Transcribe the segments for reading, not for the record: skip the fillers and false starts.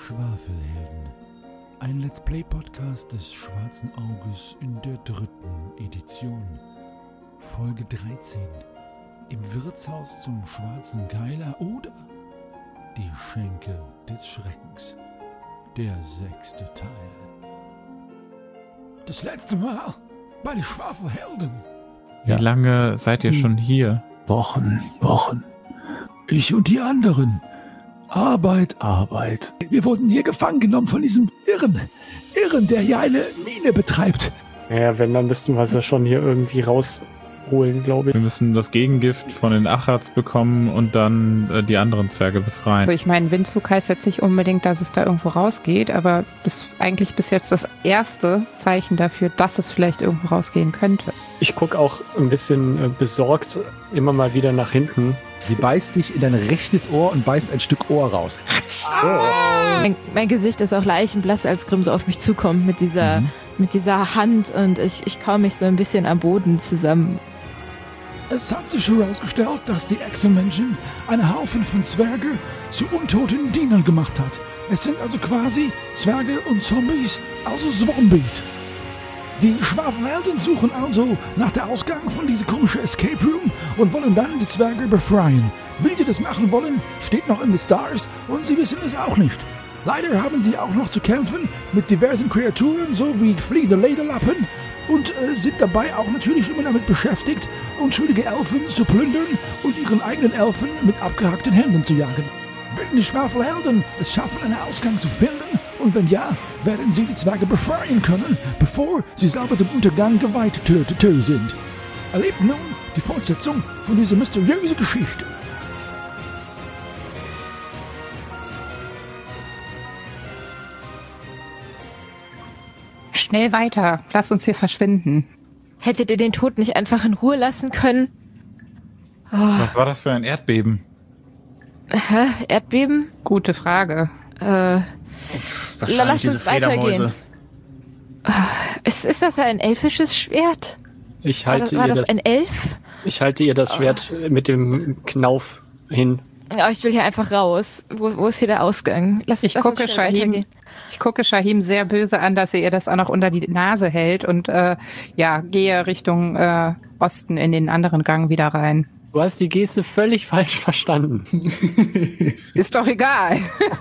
Schwafelhelden. Ein Let's Play Podcast des Schwarzen Auges in der 3. Edition. Folge 13. Im Wirtshaus zum Schwarzen Keiler oder die Schenke des Schreckens. Der 6. Teil. Das letzte Mal bei den Schwafelhelden. Wie lange seid ihr schon hier? Wochen. Ich und die anderen. Arbeit. Wir wurden hier gefangen genommen von diesem Irren, der hier eine Mine betreibt. Naja, wenn, dann müssten wir sie schon hier irgendwie rausholen, glaube ich. Wir müssen das Gegengift von den Achats bekommen und dann die anderen Zwerge befreien. Also ich meine, Windzug heißt jetzt nicht unbedingt, dass es da irgendwo rausgeht, aber eigentlich bis jetzt das erste Zeichen dafür, dass es vielleicht irgendwo rausgehen könnte. Ich gucke auch ein bisschen besorgt immer mal wieder nach hinten. Sie beißt dich in dein rechtes Ohr und beißt ein Stück Ohr raus. Mein Gesicht ist auch leichenblass, als Grimm so auf mich zukommt mit dieser Hand und ich kau mich so ein bisschen am Boden zusammen. Es hat sich herausgestellt, dass die Echsenmenschen einen Haufen von Zwerge zu untoten Dienern gemacht hat. Es sind also quasi Zwerge und Zombies, also Zwombies. Die Schwafelhelden suchen also nach der Ausgang von dieser komischen Escape Room und wollen dann die Zwerge befreien. Wie sie das machen wollen, steht noch in den Stars und sie wissen es auch nicht. Leider haben sie auch noch zu kämpfen mit diversen Kreaturen, so wie fliegende Lederlappen und sind dabei auch natürlich immer damit beschäftigt, unschuldige Elfen zu plündern und ihren eigenen Elfen mit abgehackten Händen zu jagen. Werden die Schwafelhelden es schaffen, einen Ausgang zu finden? Und wenn ja, werden sie die Zwerge befreien können, bevor sie selber dem Untergang geweiht sind. Erlebt nun die Fortsetzung von dieser mysteriösen Geschichte. Schnell weiter, lass uns hier verschwinden. Hättet ihr den Tod nicht einfach in Ruhe lassen können? Oh. Was war das für ein Erdbeben? Hä? Erdbeben? Gute Frage. Lass uns weitergehen. Ist das ein elfisches Schwert? War das ein Elf? Ich halte ihr das Schwert mit dem Knauf hin. Oh, ich will hier einfach raus. Wo ist hier der Ausgang? Ich gucke Shahim sehr böse an, dass er ihr das auch noch unter die Nase hält und gehe Richtung Osten in den anderen Gang wieder rein. Du hast die Geste völlig falsch verstanden. Ist doch egal.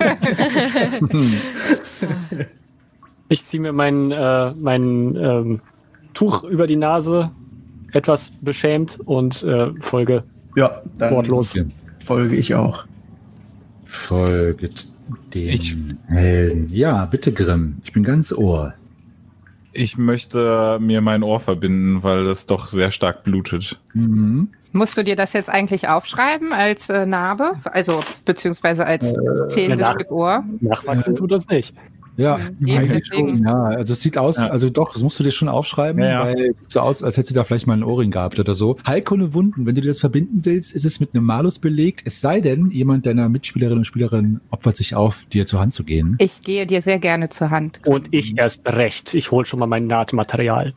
Ich ziehe mir mein Tuch über die Nase, etwas beschämt und folge wortlos. Folge ich auch. Folget dem Helden. Ja, bitte Grimm, ich bin ganz Ohr. Ich möchte mir mein Ohr verbinden, weil das doch sehr stark blutet. Mhm. Musst du dir das jetzt eigentlich aufschreiben als Narbe? Also, beziehungsweise als fehlendes Stück Ohr? Nachwachsen tut das nicht. Ja, eigentlich schon. Ja, also es sieht aus, also doch, das musst du dir schon aufschreiben, weil es sieht so aus, als hättest du da vielleicht mal einen Ohrring gehabt oder so. Heilkunde Wunden, wenn du dir das verbinden willst, ist es mit einem Malus belegt, es sei denn, jemand deiner Mitspielerinnen und Spielerinnen opfert sich auf, dir zur Hand zu gehen. Ich gehe dir sehr gerne zur Hand. Und ich erst recht. Ich hole schon mal mein Nahtmaterial.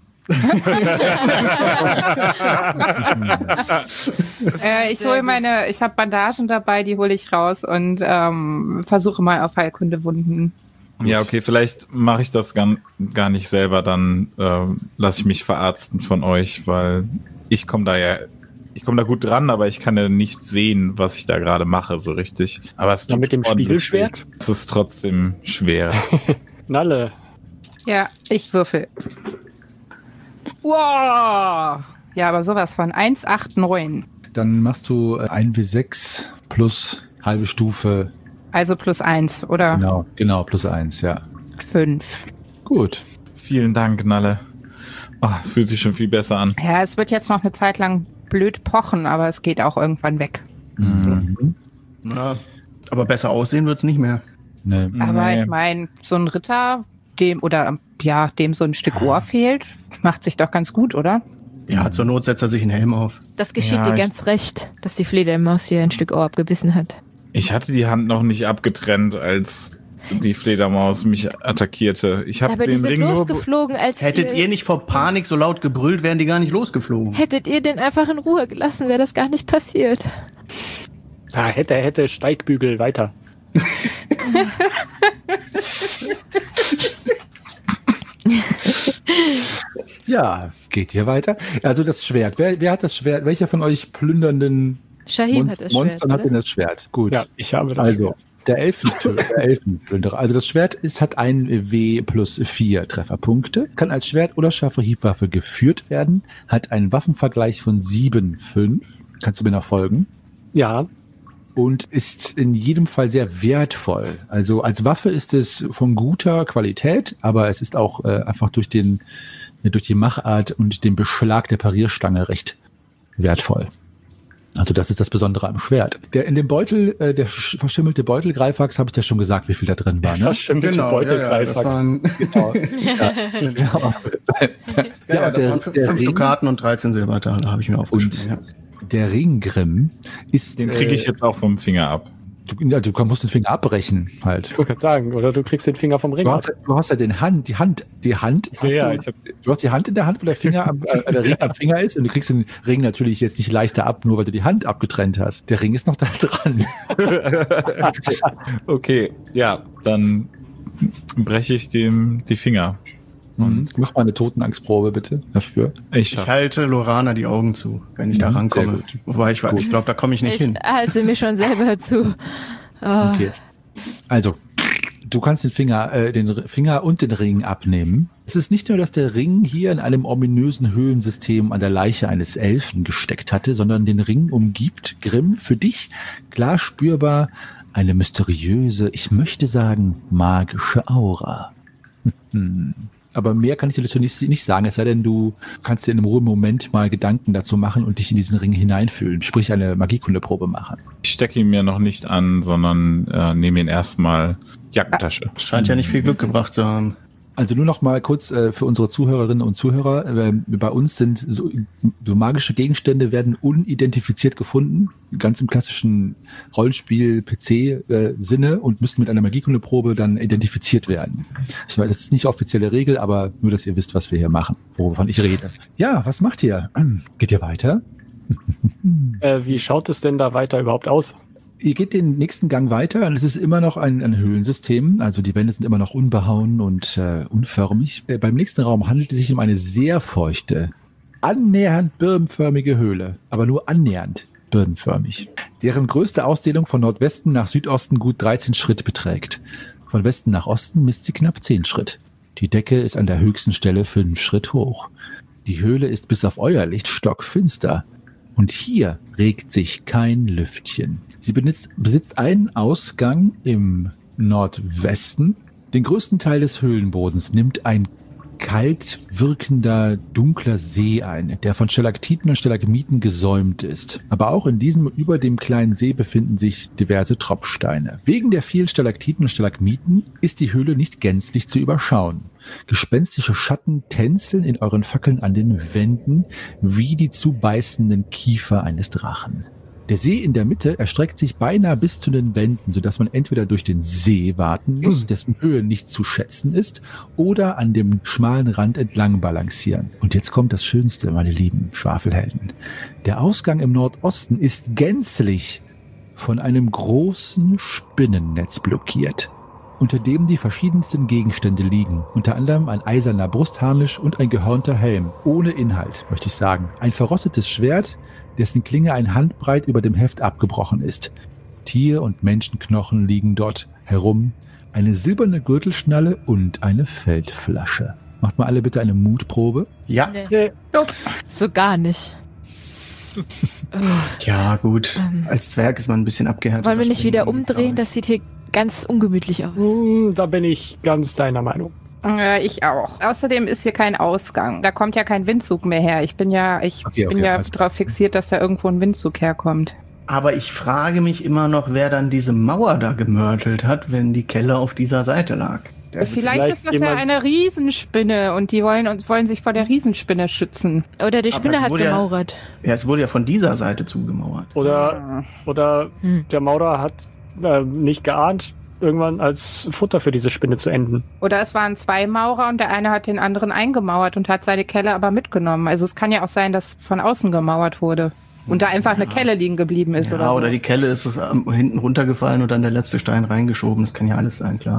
Ich habe Bandagen dabei, die hole ich raus und versuche mal auf Heilkunde Wunden. Ja, okay, vielleicht mache ich das gar nicht selber, dann lasse ich mich verarzten von euch, weil ich komme da gut dran, aber ich kann ja nicht sehen, was ich da gerade mache, so richtig. Aber es mit dem Spiegelschwert? Es ist trotzdem schwer. Nalle. Ja, ich würfel. Wow! Ja, aber sowas von 1, 8, 9. Dann machst du 1W6 plus halbe Stufe. Also plus 1, oder? Genau, plus 1, ja. 5. Gut. Vielen Dank, Nalle. Es fühlt sich schon viel besser an. Ja, es wird jetzt noch eine Zeit lang blöd pochen, aber es geht auch irgendwann weg. Mhm. Ja, aber besser aussehen wird's nicht mehr. Nee. Aber ich meine, so ein Ritter, dem so ein Stück Ohr fehlt, macht sich doch ganz gut, oder? Ja, zur Not setzt er sich einen Helm auf. Das geschieht dir ganz recht, dass die Fledermaus hier ein Stück Ohr abgebissen hat. Ich hatte die Hand noch nicht abgetrennt, als die Fledermaus mich attackierte. Ich habe den Ring losgeflogen, als Hättet ihr nicht vor Panik so laut gebrüllt, wären die gar nicht losgeflogen. Hättet ihr den einfach in Ruhe gelassen, wäre das gar nicht passiert. Da hätte Steigbügel weiter. Ja, geht hier weiter. Also das Schwert. Wer hat das Schwert? Welcher von euch plündernden Shahim hat das Schwert. Monstern hat denn das Schwert? Gut. Ja, ich habe das Also, Schwert. der Elfenplünderer. Also das Schwert hat ein W plus 4 Trefferpunkte, kann als Schwert oder scharfe Hiebwaffe geführt werden, hat einen Waffenvergleich von 7,5. Kannst du mir noch folgen? Ja. Und ist in jedem Fall sehr wertvoll. Also als Waffe ist es von guter Qualität, aber es ist auch einfach durch die Machart und den Beschlag der Parierstange recht wertvoll. Also das ist das Besondere am Schwert. In dem Beutel, der verschimmelte Beutel Greifax, habe ich ja schon gesagt, wie viel da drin war. Ne? Verschimmelte Beutel Greifax. Genau. Das waren 5 Dukaten und 13 Silbertaler, habe ich mir aufgeschrieben. Der Ringgrimm ist... Den kriege ich jetzt auch vom Finger ab. Du musst den Finger abbrechen, halt. Ich wollte gerade sagen, oder du kriegst den Finger vom Ring ab. Du hast ja die Hand. Du hast die Hand in der Hand, wo der Finger der Ring am Finger ist, und du kriegst den Ring natürlich jetzt nicht leichter ab, nur weil du die Hand abgetrennt hast. Der Ring ist noch da dran. Okay, ja, dann breche ich dem die Finger. Und mach mal eine Totenangstprobe bitte dafür. Ich halte Lorana die Augen zu, wenn ich da rankomme. Wobei ich glaube, da komme ich nicht hin. Ich halte mir schon selber zu. Oh. Okay. Also, du kannst den Finger und den Ring abnehmen. Es ist nicht nur, dass der Ring hier in einem ominösen Höhlensystem an der Leiche eines Elfen gesteckt hatte, sondern den Ring umgibt Grimm für dich klar spürbar eine mysteriöse, ich möchte sagen, magische Aura. Aber mehr kann ich dir dazu nicht sagen, es sei denn, du kannst dir in einem ruhigen Moment mal Gedanken dazu machen und dich in diesen Ring hineinfühlen, sprich eine Magiekundeprobe machen. Ich stecke ihn mir noch nicht an, sondern nehme ihn erstmal Jackentasche. Scheint ja nicht viel Glück gebracht zu haben. Also nur noch mal kurz für unsere Zuhörerinnen und Zuhörer. Bei uns sind so magische Gegenstände werden unidentifiziert gefunden, ganz im klassischen Rollenspiel-PC-Sinne und müssen mit einer Magiekundeprobe dann identifiziert werden. Ich weiß, das ist nicht offizielle Regel, aber nur, dass ihr wisst, was wir hier machen, wovon ich rede. Ja, was macht ihr? Geht ihr weiter? Wie schaut es denn da weiter überhaupt aus? Ihr geht den nächsten Gang weiter und es ist immer noch ein Höhlensystem, also die Wände sind immer noch unbehauen und unförmig. Beim nächsten Raum handelt es sich um eine sehr feuchte, annähernd birnenförmige Höhle, aber nur annähernd birnenförmig, deren größte Ausdehnung von Nordwesten nach Südosten gut 13 Schritt beträgt. Von Westen nach Osten misst sie knapp 10 Schritt. Die Decke ist an der höchsten Stelle 5 Schritt hoch. Die Höhle ist bis auf euer Licht stockfinster. Und hier regt sich kein Lüftchen. Sie besitzt einen Ausgang im Nordwesten. Den größten Teil des Höhlenbodens nimmt ein kalt wirkender, dunkler See ein, der von Stalaktiten und Stalagmiten gesäumt ist. Aber auch in diesem über dem kleinen See befinden sich diverse Tropfsteine. Wegen der vielen Stalaktiten und Stalagmiten ist die Höhle nicht gänzlich zu überschauen. Gespenstische Schatten tänzeln in euren Fackeln an den Wänden wie die zubeißenden Kiefer eines Drachen. Der See in der Mitte erstreckt sich beinahe bis zu den Wänden, sodass man entweder durch den See warten muss, dessen Höhe nicht zu schätzen ist, oder an dem schmalen Rand entlang balancieren. Und jetzt kommt das Schönste, meine lieben Schwafelhelden. Der Ausgang im Nordosten ist gänzlich von einem großen Spinnennetz blockiert, unter dem die verschiedensten Gegenstände liegen. Unter anderem ein eiserner Brustharnisch und ein gehörnter Helm. Ohne Inhalt, möchte ich sagen. Ein verrostetes Schwert, dessen Klinge ein Handbreit über dem Heft abgebrochen ist. Tier- und Menschenknochen liegen dort herum. Eine silberne Gürtelschnalle und eine Feldflasche. Macht mal alle bitte eine Mutprobe. Ja. Nee. So gar nicht. Ja, gut. Als Zwerg ist man ein bisschen abgehärtet. Wollen wir nicht wieder umdrehen? Das sieht hier ganz ungemütlich aus. Da bin ich ganz deiner Meinung. Ich auch. Außerdem ist hier kein Ausgang. Da kommt ja kein Windzug mehr her. Ich bin ja darauf fixiert, dass da irgendwo ein Windzug herkommt. Aber ich frage mich immer noch, wer dann diese Mauer da gemörtelt hat, wenn die Kelle auf dieser Seite lag. Vielleicht ist das ja eine Riesenspinne und die wollen sich vor der Riesenspinne schützen. Oder die Spinne hat gemauert. Ja, es wurde ja von dieser Seite zugemauert. Oder der Maurer hat nicht geahnt, irgendwann als Futter für diese Spinne zu enden. Oder es waren 2 Maurer und der eine hat den anderen eingemauert und hat seine Kelle aber mitgenommen. Also es kann ja auch sein, dass von außen gemauert wurde und da einfach eine Kelle liegen geblieben ist. Ja, oder so. Oder die Kelle ist hinten runtergefallen und dann der letzte Stein reingeschoben. Das kann ja alles sein, klar.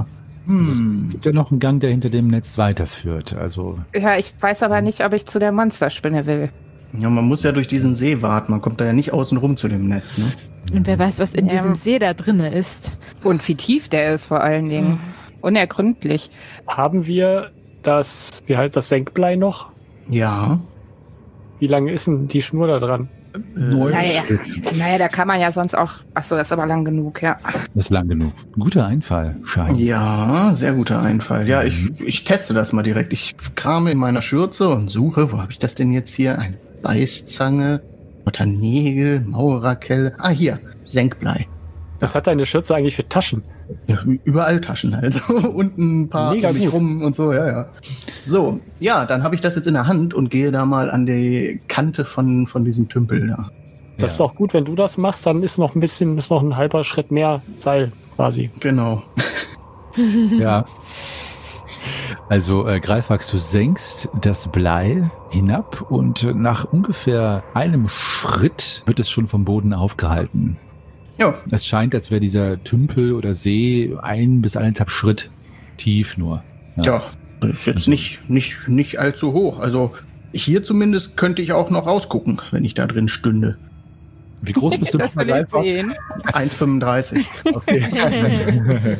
Es gibt ja noch einen Gang, der hinter dem Netz weiterführt. Also Ja, ich weiß aber nicht, ob ich zu der Monsterspinne will. Ja, man muss ja durch diesen See warten. Man kommt da ja nicht außen rum zu dem Netz, ne? Und wer weiß, was in diesem See da drinne ist. Und wie tief der ist vor allen Dingen. Unergründlich. Haben wir das, wie heißt das, Senkblei noch? Ja. Wie lange ist denn die Schnur da dran? 9 Schritt. Naja, da kann man ja sonst auch... Achso, das ist aber lang genug, ja. Das ist lang genug. Guter Einfall, Schein. Ja, sehr guter Einfall. Ja, ich teste das mal direkt. Ich krame in meiner Schürze und suche, wo habe ich das denn jetzt hier? Eine Beißzange, Nägel, Maurerkelle. Ah, hier, Senkblei. Was hat deine Schürze eigentlich für Taschen? Ja, überall Taschen halt. Und ein paar Mega um mich gut. rum und so, ja. So, ja, dann habe ich das jetzt in der Hand und gehe da mal an die Kante von diesem Tümpel da. Das ist auch gut, wenn du das machst, dann ist noch ein halber Schritt mehr Seil quasi. Genau. Ja. Also Greifax, du senkst das Blei hinab und nach ungefähr einem Schritt wird es schon vom Boden aufgehalten. Ja. Es scheint, als wäre dieser Tümpel oder See 1 bis 1,5 Schritt tief nur. Ja, das ist jetzt nicht allzu hoch. Also hier zumindest könnte ich auch noch rausgucken, wenn ich da drin stünde. Wie groß bist du Das nochmal, will ich Greifax? sehen. 1,35. Okay.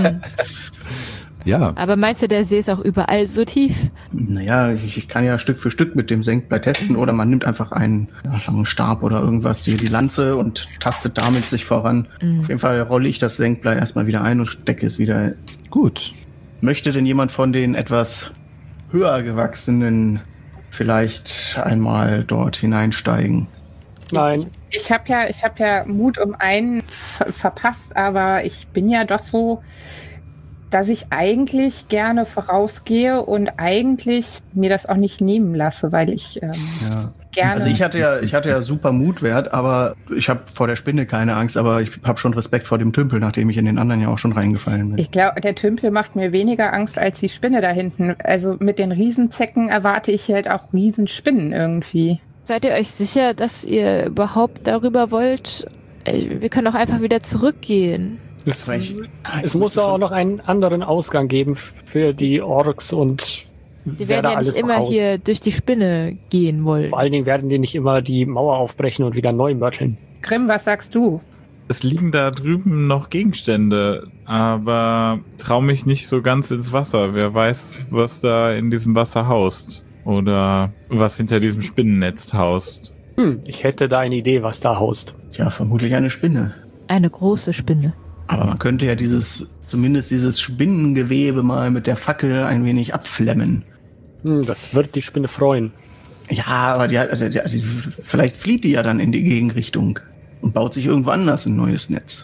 Ja. Aber meinst du, der See ist auch überall so tief? Naja, ich kann ja Stück für Stück mit dem Senkblei testen oder man nimmt einfach einen langen Stab oder irgendwas, hier die Lanze und tastet damit sich voran. Auf jeden Fall rolle ich das Senkblei erstmal wieder ein und stecke es wieder. Gut. Möchte denn jemand von den etwas höher gewachsenen vielleicht einmal dort hineinsteigen? Nein, Ich habe ja Mut um einen verpasst, aber ich bin ja doch so, dass ich eigentlich gerne vorausgehe und eigentlich mir das auch nicht nehmen lasse, weil ich Ja. gerne... Also ich hatte ja super Mutwert, aber ich habe vor der Spinne keine Angst, aber ich habe schon Respekt vor dem Tümpel, nachdem ich in den anderen ja auch schon reingefallen bin. Ich glaube, der Tümpel macht mir weniger Angst als die Spinne da hinten. Also mit den Riesenzecken erwarte ich halt auch Riesenspinnen irgendwie. Seid ihr euch sicher, dass ihr überhaupt darüber wollt? Wir können doch einfach wieder zurückgehen. es muss auch noch einen anderen Ausgang geben für die Orks und Die wer werden da ja alles nicht noch immer haust. hier durch die Spinne gehen wollen. Vor allen Dingen werden die nicht immer die Mauer aufbrechen und wieder neu mörteln. Grimm, was sagst du? Es liegen da drüben noch Gegenstände, aber trau mich nicht so ganz ins Wasser. Wer weiß, was da in diesem Wasser haust. Oder was hinter diesem Spinnennetz haust. Ich hätte da eine Idee, was da haust. Tja, vermutlich eine Spinne. Eine große Spinne. Aber man könnte ja zumindest dieses Spinnengewebe mal mit der Fackel ein wenig abflemmen. Das wird die Spinne freuen. Ja, aber vielleicht flieht die ja dann in die Gegenrichtung und baut sich irgendwo anders ein neues Netz.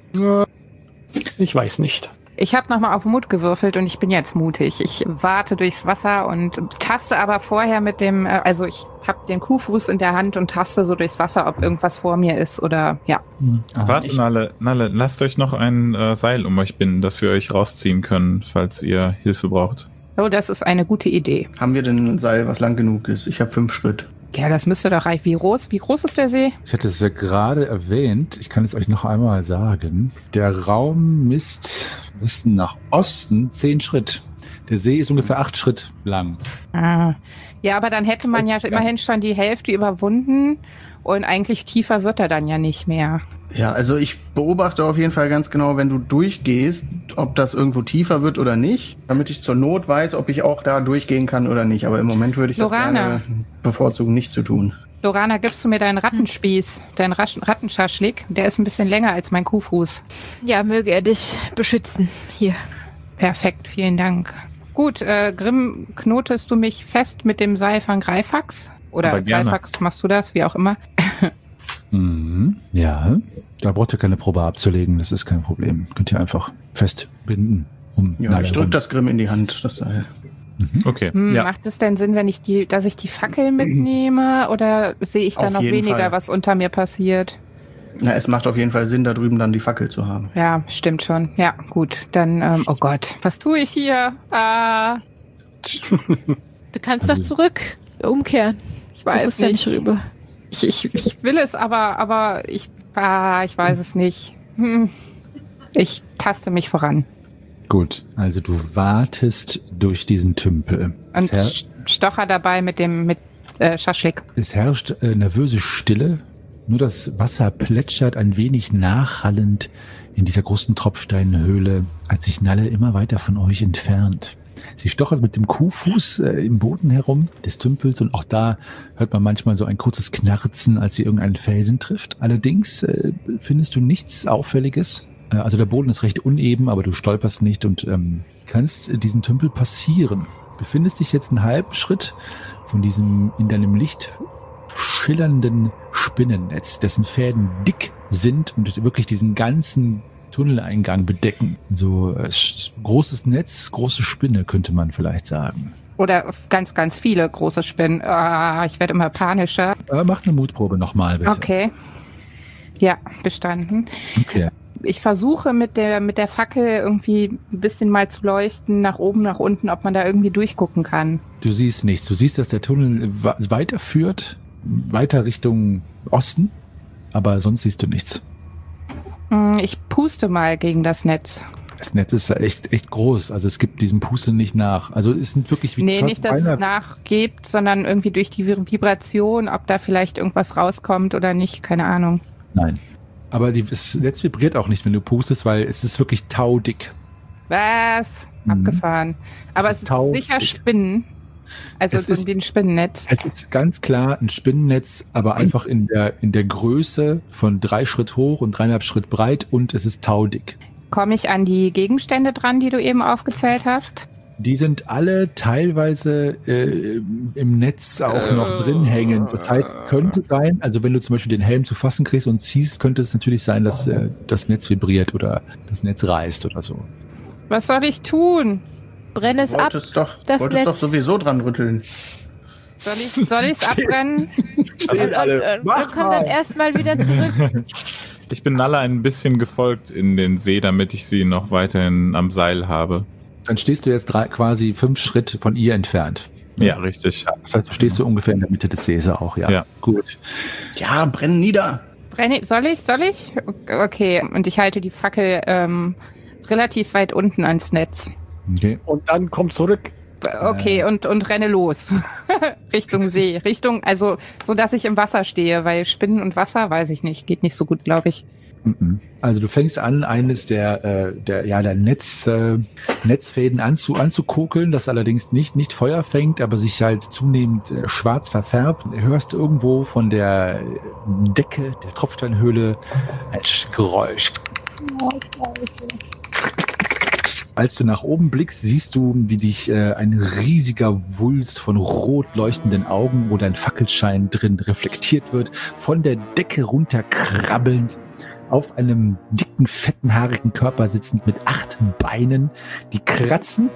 Ich weiß nicht. Ich habe nochmal auf Mut gewürfelt und ich bin jetzt mutig. Ich warte durchs Wasser und taste aber vorher mit dem, also ich habe den Kuhfuß in der Hand und taste so durchs Wasser, ob irgendwas vor mir ist oder ja. Warte, Nalle, lasst euch noch ein Seil um euch binden, dass wir euch rausziehen können, falls ihr Hilfe braucht. Oh, das ist eine gute Idee. Haben wir denn ein Seil, was lang genug ist? Ich habe 5 Schritt. Ja, das müsste doch reichen. Wie groß ist der See? Ich hatte es ja gerade erwähnt, ich kann es euch noch einmal sagen. Der Raum misst nach Osten 10 Schritt. Der See ist ungefähr 8 Schritt lang. Ah. Ja, aber dann hätte man ja immerhin schon die Hälfte überwunden und eigentlich tiefer wird er dann ja nicht mehr. Ja, also ich beobachte auf jeden Fall ganz genau, wenn du durchgehst, ob das irgendwo tiefer wird oder nicht, damit ich zur Not weiß, ob ich auch da durchgehen kann oder nicht. Aber im Moment würde ich das Lorana. gerne bevorzugen, nicht zu tun. Lorana, gibst du mir deinen Rattenspieß, deinen Rattenschaschlik? Der ist ein bisschen länger als mein Kuhfuß. Ja, möge er dich beschützen. Hier. Perfekt, vielen Dank. Gut, Grimm, knotest du mich fest mit dem Seil von Greifax? Oder Aber gerne. Greifax, machst du das? Wie auch immer. Ja, da braucht ihr keine Probe abzulegen, das ist kein Problem. Könnt ihr einfach festbinden. Ja, ich drücke das Grimm in die Hand, das Seil. Okay, ja. Macht es denn Sinn, wenn dass ich die Fackel mitnehme? Oder sehe ich da Auf noch jeden weniger, Fall. was unter mir passiert? Na, es macht auf jeden Fall Sinn, da drüben dann die Fackel zu haben. Ja, stimmt schon. Ja, gut. Dann, oh Gott, was tue ich hier? Du kannst doch zurück umkehren. Ich Du weiß musst ja nicht. nicht rüber. Ich will es, aber ich weiß es nicht. Ich taste mich voran. Gut, also du wartest durch diesen Tümpel. Und Stocher dabei mit Schaschlik. Es herrscht nervöse Stille. Nur das Wasser plätschert ein wenig nachhallend in dieser großen Tropfsteinhöhle, als sich Nalle immer weiter von euch entfernt. Sie stochert mit dem Kuhfuß im Boden herum des Tümpels und auch da hört man manchmal so ein kurzes Knarzen, als sie irgendeinen Felsen trifft. Allerdings findest du nichts Auffälliges. Also der Boden ist recht uneben, aber du stolperst nicht und kannst diesen Tümpel passieren. Du befindest dich jetzt einen halben Schritt von diesem in deinem Licht schillernden Spinnennetz, dessen Fäden dick sind und wirklich diesen ganzen Tunneleingang bedecken. So großes Netz, große Spinne, könnte man vielleicht sagen. Oder ganz, ganz viele große Spinnen. Ich werde immer panischer. Mach eine Mutprobe nochmal, bitte. Okay. Ja, bestanden. Okay. Ich versuche mit der Fackel irgendwie ein bisschen mal zu leuchten, nach oben, nach unten, ob man da irgendwie durchgucken kann. Du siehst nichts. Du siehst, dass der Tunnel weiterführt, weiter Richtung Osten, aber sonst siehst du nichts. Ich puste mal gegen das Netz. Das Netz ist echt groß, also es gibt diesem Pusten nicht nach. Also es sind wirklich wie... Nee, nicht, dass es nachgibt, sondern irgendwie durch die Vibration, ob da vielleicht irgendwas rauskommt oder nicht, keine Ahnung. Nein. Aber das Netz vibriert auch nicht, wenn du pustest, weil es ist wirklich taudick. Was? Abgefahren. Aber es ist sicher Spinnen. Also so wie ein Spinnennetz. Es ist ganz klar ein Spinnennetz, aber einfach in der Größe von 3 Schritt hoch und 3,5 Schritt breit und es ist taudick. Komme ich an die Gegenstände dran, die du eben aufgezählt hast? Die sind alle teilweise im Netz auch noch drin hängend. Das heißt, es könnte sein, also wenn du zum Beispiel den Helm zu fassen kriegst und ziehst, könnte es natürlich sein, dass das Netz vibriert oder das Netz reißt oder so. Was soll ich tun? Brenne es ab. Wolltest doch sowieso dran rütteln. Soll ich es abbrennen? Wir kommen dann erstmal wieder zurück. Ich bin Nalle ein bisschen gefolgt in den See, damit ich sie noch weiterhin am Seil habe. Dann stehst du jetzt quasi 5 Schritt von ihr entfernt. Ja, richtig. Das heißt, du stehst so ungefähr in der Mitte des Sees auch, ja. Gut. Ja, brenn nieder. Soll ich? Okay, und ich halte die Fackel relativ weit unten ans Netz. Okay. Und dann komm zurück. Okay, und renne los. Richtung See. Also, so dass ich im Wasser stehe, weil Spinnen und Wasser, weiß ich nicht, geht nicht so gut, glaube ich. Also du fängst an, eines der Netzfäden anzukokeln, das allerdings nicht Feuer fängt, aber sich halt zunehmend schwarz verfärbt. Du hörst irgendwo von der Decke der Tropfsteinhöhle ein Geräusch. Als du nach oben blickst, siehst du, wie dich ein riesiger Wulst von rot leuchtenden Augen, wo dein Fackelschein drin reflektiert wird, von der Decke runterkrabbelnd, auf einem dicken, fetten, haarigen Körper sitzend mit 8 Beinen, die kratzen,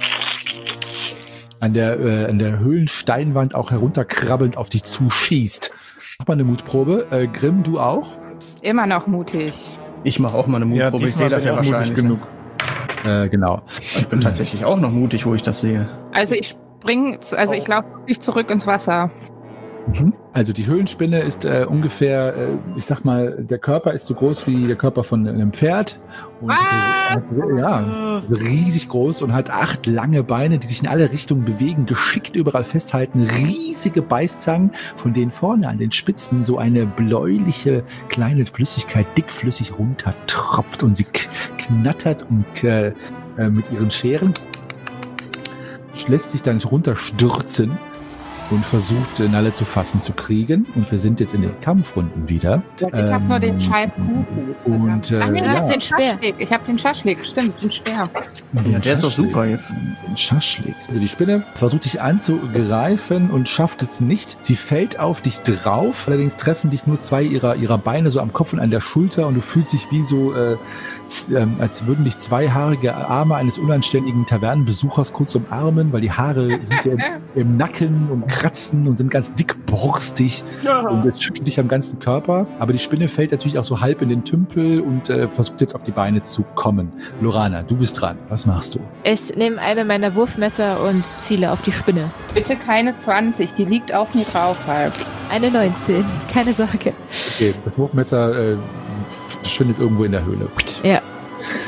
an der Höhlensteinwand auch herunterkrabbelnd auf dich zuschießt. Mach mal eine Mutprobe. Grimm, du auch? Immer noch mutig. Ich mache auch mal eine Mutprobe, ich sehe das ja wahrscheinlich. Genug. Genau. Ich bin tatsächlich auch noch mutig, wo ich das sehe. Also ich laufe wirklich zurück ins Wasser. Also die Höhlenspinne ist ungefähr, ich sag mal, der Körper ist so groß wie der Körper von einem Pferd. Und also riesig groß und hat 8 lange Beine, die sich in alle Richtungen bewegen, geschickt überall festhalten. Riesige Beißzangen, von denen vorne an den Spitzen so eine bläuliche kleine Flüssigkeit dickflüssig runtertropft und sie knattert und mit ihren Scheren lässt sich dann runterstürzen und versucht, Nalle zu fassen zu kriegen. Und wir sind jetzt in den Kampfrunden wieder. Ich habe nur den scheiß Kuhfuß. Und nee, du hast den Speer. Ich habe den Schaschlik, stimmt, den Speer. Ja, der ist doch super jetzt. Den Schaschlik. Also die Spinne versucht dich anzugreifen und schafft es nicht. Sie fällt auf dich drauf. Allerdings treffen dich nur 2 ihrer Beine so am Kopf und an der Schulter und du fühlst dich wie so, als würden dich 2 haarige Arme eines unanständigen Tavernenbesuchers kurz umarmen, weil die Haare sind ja im Nacken und kratzen und sind ganz dickborstig und es schüttelt dich am ganzen Körper. Aber die Spinne fällt natürlich auch so halb in den Tümpel und versucht jetzt auf die Beine zu kommen. Lorana, du bist dran. Was machst du? Ich nehme eine meiner Wurfmesser und ziele auf die Spinne. Bitte keine 20, die liegt auf mir drauf halb. Eine 19, keine Sorge. Okay, das Wurfmesser verschwindet irgendwo in der Höhle. Ja.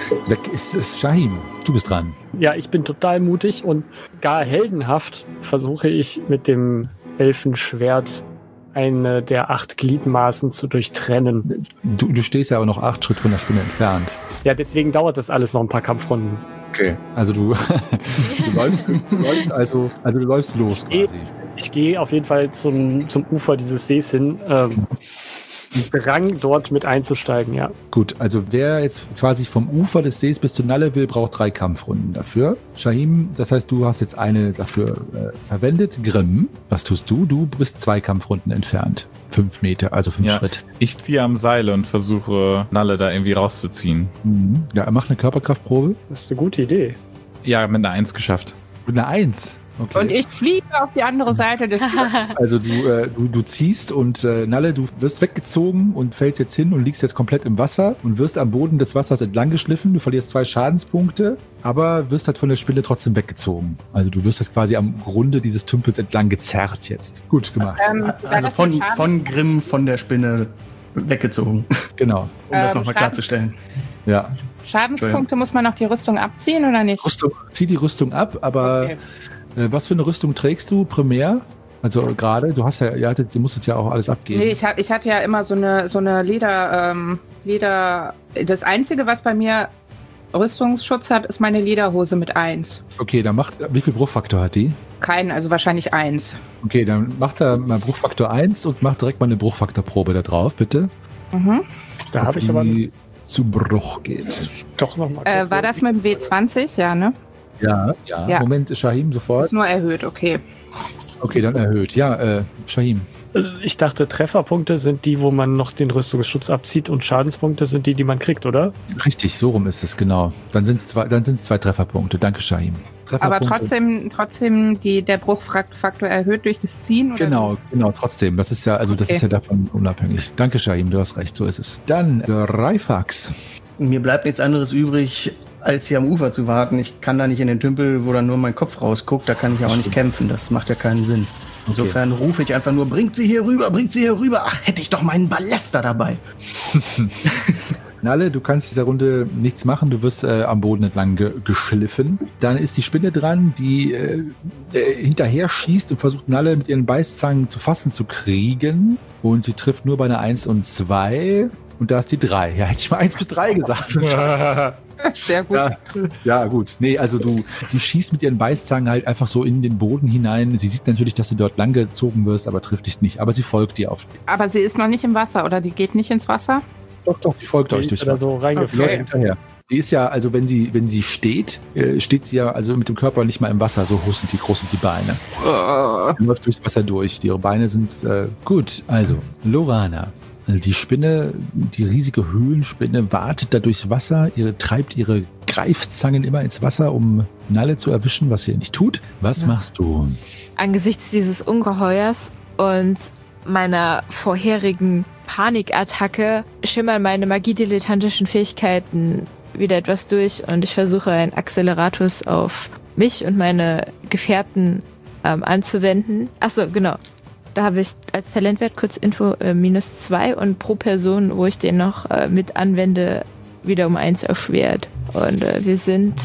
Weg ist es Shahim. Du bist dran. Ja, ich bin total mutig und gar heldenhaft versuche ich mit dem Elfenschwert eine der 8 Gliedmaßen zu durchtrennen. Du stehst ja aber noch 8 Schritt von der Spinne entfernt. Ja, deswegen dauert das alles noch ein paar Kampfrunden. Okay. Also du läufst los quasi. Ich gehe auf jeden Fall zum Ufer dieses Sees hin. Drang, dort mit einzusteigen, ja. Gut, also wer jetzt quasi vom Ufer des Sees bis zu Nalle will, braucht 3 Kampfrunden dafür. Shahim, das heißt, du hast jetzt eine dafür verwendet. Grimm, was tust du? Du bist 2 Kampfrunden entfernt. 5 Meter, also 5 Schritt. Ich ziehe am Seil und versuche, Nalle da irgendwie rauszuziehen. Mhm. Ja, mach eine Körperkraftprobe. Das ist eine gute Idee. Ja, mit einer 1 geschafft. Mit einer 1? Okay. Und ich fliege auf die andere Seite des Also du ziehst und Nalle, du wirst weggezogen und fällst jetzt hin und liegst jetzt komplett im Wasser und wirst am Boden des Wassers entlang geschliffen. Du verlierst 2 Schadenspunkte, aber wirst halt von der Spinne trotzdem weggezogen. Also du wirst jetzt quasi am Grunde dieses Tümpels entlang gezerrt jetzt. Gut gemacht. Also von Grimm, von der Spinne weggezogen. Genau. Um das nochmal klarzustellen. Ja. Schadenspunkte, muss man noch die Rüstung abziehen oder nicht? Zieh die Rüstung ab, aber Okay. Was für eine Rüstung trägst du primär? Also gerade, du musstet ja auch alles abgeben. Nee, ich hatte ja immer so eine Leder. Das Einzige, was bei mir Rüstungsschutz hat, ist meine Lederhose mit 1. Okay, dann wie viel Bruchfaktor hat die? Keinen, also wahrscheinlich 1. Okay, dann macht da mal Bruchfaktor 1 und macht direkt mal eine Bruchfaktorprobe da drauf, bitte. Mhm. Da habe ich aber die zu Bruch geht. doch nochmal. War das mit dem W20? Ja, ne? Ja. Moment, Shahim, sofort. Ist nur erhöht, okay. Okay, dann erhöht. Ja, Shahim. Also ich dachte, Trefferpunkte sind die, wo man noch den Rüstungsschutz abzieht und Schadenspunkte sind die man kriegt, oder? Richtig, so rum ist es, genau. Dann sind es 2 Trefferpunkte. Danke, Shahim. Aber trotzdem der Bruchfaktor erhöht durch das Ziehen? Oder? Genau, trotzdem. Das ist ja, das ist ja davon unabhängig. Danke, Shahim, du hast recht, so ist es. Dann Reifax. Mir bleibt nichts anderes übrig, als hier am Ufer zu warten. Ich kann da nicht in den Tümpel, wo dann nur mein Kopf rausguckt. Da kann ich ja auch nicht kämpfen. Das macht ja keinen Sinn. Insofern rufe ich einfach nur, bringt sie hier rüber. Ach, hätte ich doch meinen Ballester dabei. Nalle, du kannst dieser Runde nichts machen. Du wirst am Boden entlang geschliffen. Dann ist die Spinne dran, die hinterher schießt und versucht, Nalle mit ihren Beißzangen zu fassen zu kriegen. Und sie trifft nur bei einer 1 und 2. Und da ist die 3. Ja, hätte ich mal 1 bis 3 gesagt. Sehr gut. Ja, gut. Nee, also sie schießt mit ihren Beißzangen halt einfach so in den Boden hinein. Sie sieht natürlich, dass du dort lang gezogen wirst, aber trifft dich nicht. Aber sie folgt dir auf. Aber sie ist noch nicht im Wasser, oder die geht nicht ins Wasser? Doch, die folgt euch durchs Wasser. So reingefallen. Hinterher. Die ist ja, also wenn sie steht, steht sie ja also mit dem Körper nicht mal im Wasser. So groß sind die Beine. Sie läuft durchs Wasser durch. Ihre Beine sind gut. Also, Lorana. Die Spinne, die riesige Höhlenspinne, wartet da durchs Wasser, treibt ihre Greifzangen immer ins Wasser, um Nalle zu erwischen, was sie nicht tut. Was machst du? Angesichts dieses Ungeheuers und meiner vorherigen Panikattacke schimmern meine magiedilettantischen Fähigkeiten wieder etwas durch und ich versuche einen Acceleratus auf mich und meine Gefährten anzuwenden. Achso, genau. Da habe ich als Talentwert kurz Info -2 und pro Person, wo ich den noch mit anwende, wieder um 1 erschwert. Und wir sind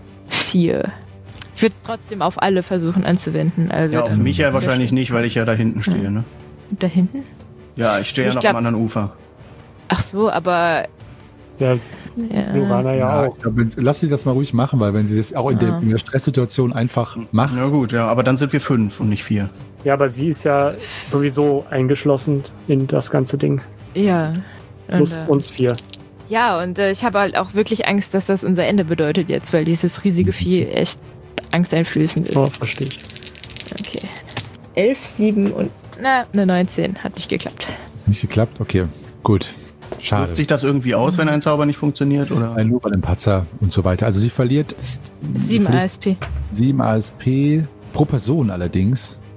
4. Ich würde es trotzdem auf alle versuchen anzuwenden. Also, ja, auf mich ja wahrscheinlich nicht, weil ich ja da hinten stehe, ne? Da hinten? Ja, ich stehe ja noch am anderen Ufer. Ach so, aber... Ja, Lorana ja auch. Lass sie das mal ruhig machen, weil wenn sie das auch in der Stresssituation einfach macht... Na gut, ja, aber dann sind wir 5 und nicht 4. Ja, aber sie ist ja sowieso eingeschlossen in das ganze Ding. Ja. Plus uns 4. Ja, und ich habe halt auch wirklich Angst, dass das unser Ende bedeutet jetzt, weil dieses riesige Vieh echt angsteinflößend ist. Oh, verstehe ich. Okay. 11, 7 und eine 19. Hat nicht geklappt. Nicht geklappt? Okay, gut. Schade. Wirkt sich das irgendwie aus, wenn ein Zauber nicht funktioniert? Oder? Nur bei dem Patzer und so weiter. Also sie verliert 7 ASP. 7 ASP pro Person allerdings.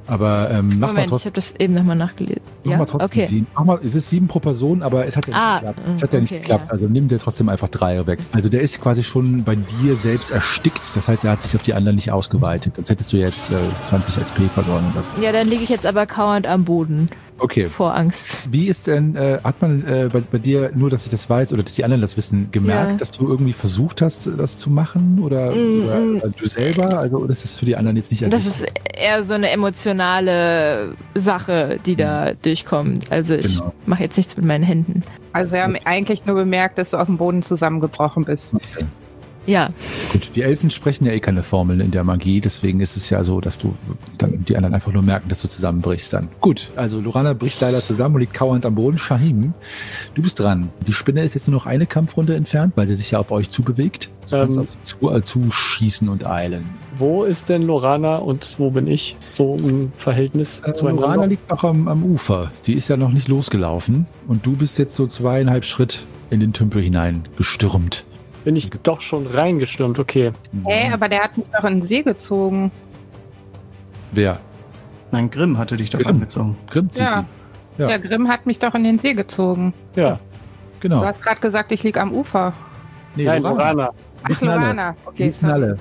Aber mach mal Moment, ich habe das eben nochmal nachgelesen. Mach mal trotzdem 7. Es ist 7 pro Person, aber es hat ja nicht geklappt. Es hat ja nicht geklappt. Ja. Also nimm dir trotzdem einfach 3 weg. Also der ist quasi schon bei dir selbst erstickt. Das heißt, er hat sich auf die anderen nicht ausgeweitet. Sonst hättest du jetzt 20 SP verloren oder so. Ja, dann liege ich jetzt aber kauernd am Boden. Okay. Vor Angst. Wie ist denn, hat man bei dir, nur dass ich das weiß oder dass die anderen das wissen, gemerkt, dass du irgendwie versucht hast, das zu machen? Oder du selber? Also, oder ist das für die anderen jetzt nicht ersichtlich? Das ist eher so eine emotionale Sache, die da durchkommt. Also ich mache jetzt nichts mit meinen Händen. Also wir haben eigentlich nur bemerkt, dass du auf dem Boden zusammengebrochen bist. Okay. Ja. Gut, die Elfen sprechen ja keine Formeln in der Magie, deswegen ist es ja so, dass du dann die anderen einfach nur merken, dass du zusammenbrichst dann. Gut, also Lorana bricht leider zusammen und liegt kauernd am Boden. Shahim, du bist dran. Die Spinne ist jetzt nur noch eine Kampfrunde entfernt, weil sie sich ja auf euch zubewegt. Du kannst auf sie zuschießen und eilen. Wo ist denn Lorana und wo bin ich? So im Verhältnis zueinander? Lorana liegt noch am Ufer. Sie ist ja noch nicht losgelaufen und du bist jetzt so 2,5 Schritt in den Tümpel hinein gestürmt. Bin ich doch schon reingestürmt, okay. Hey, aber der hat mich doch in den See gezogen. Wer? Nein, Grimm hatte dich doch angezogen. Grimm zieht die. Ja, Grimm hat mich doch in den See gezogen. Ja, genau. Du hast gerade gesagt, ich liege am Ufer. Nee, nein, Lorana. Ach, Lorana. Okay,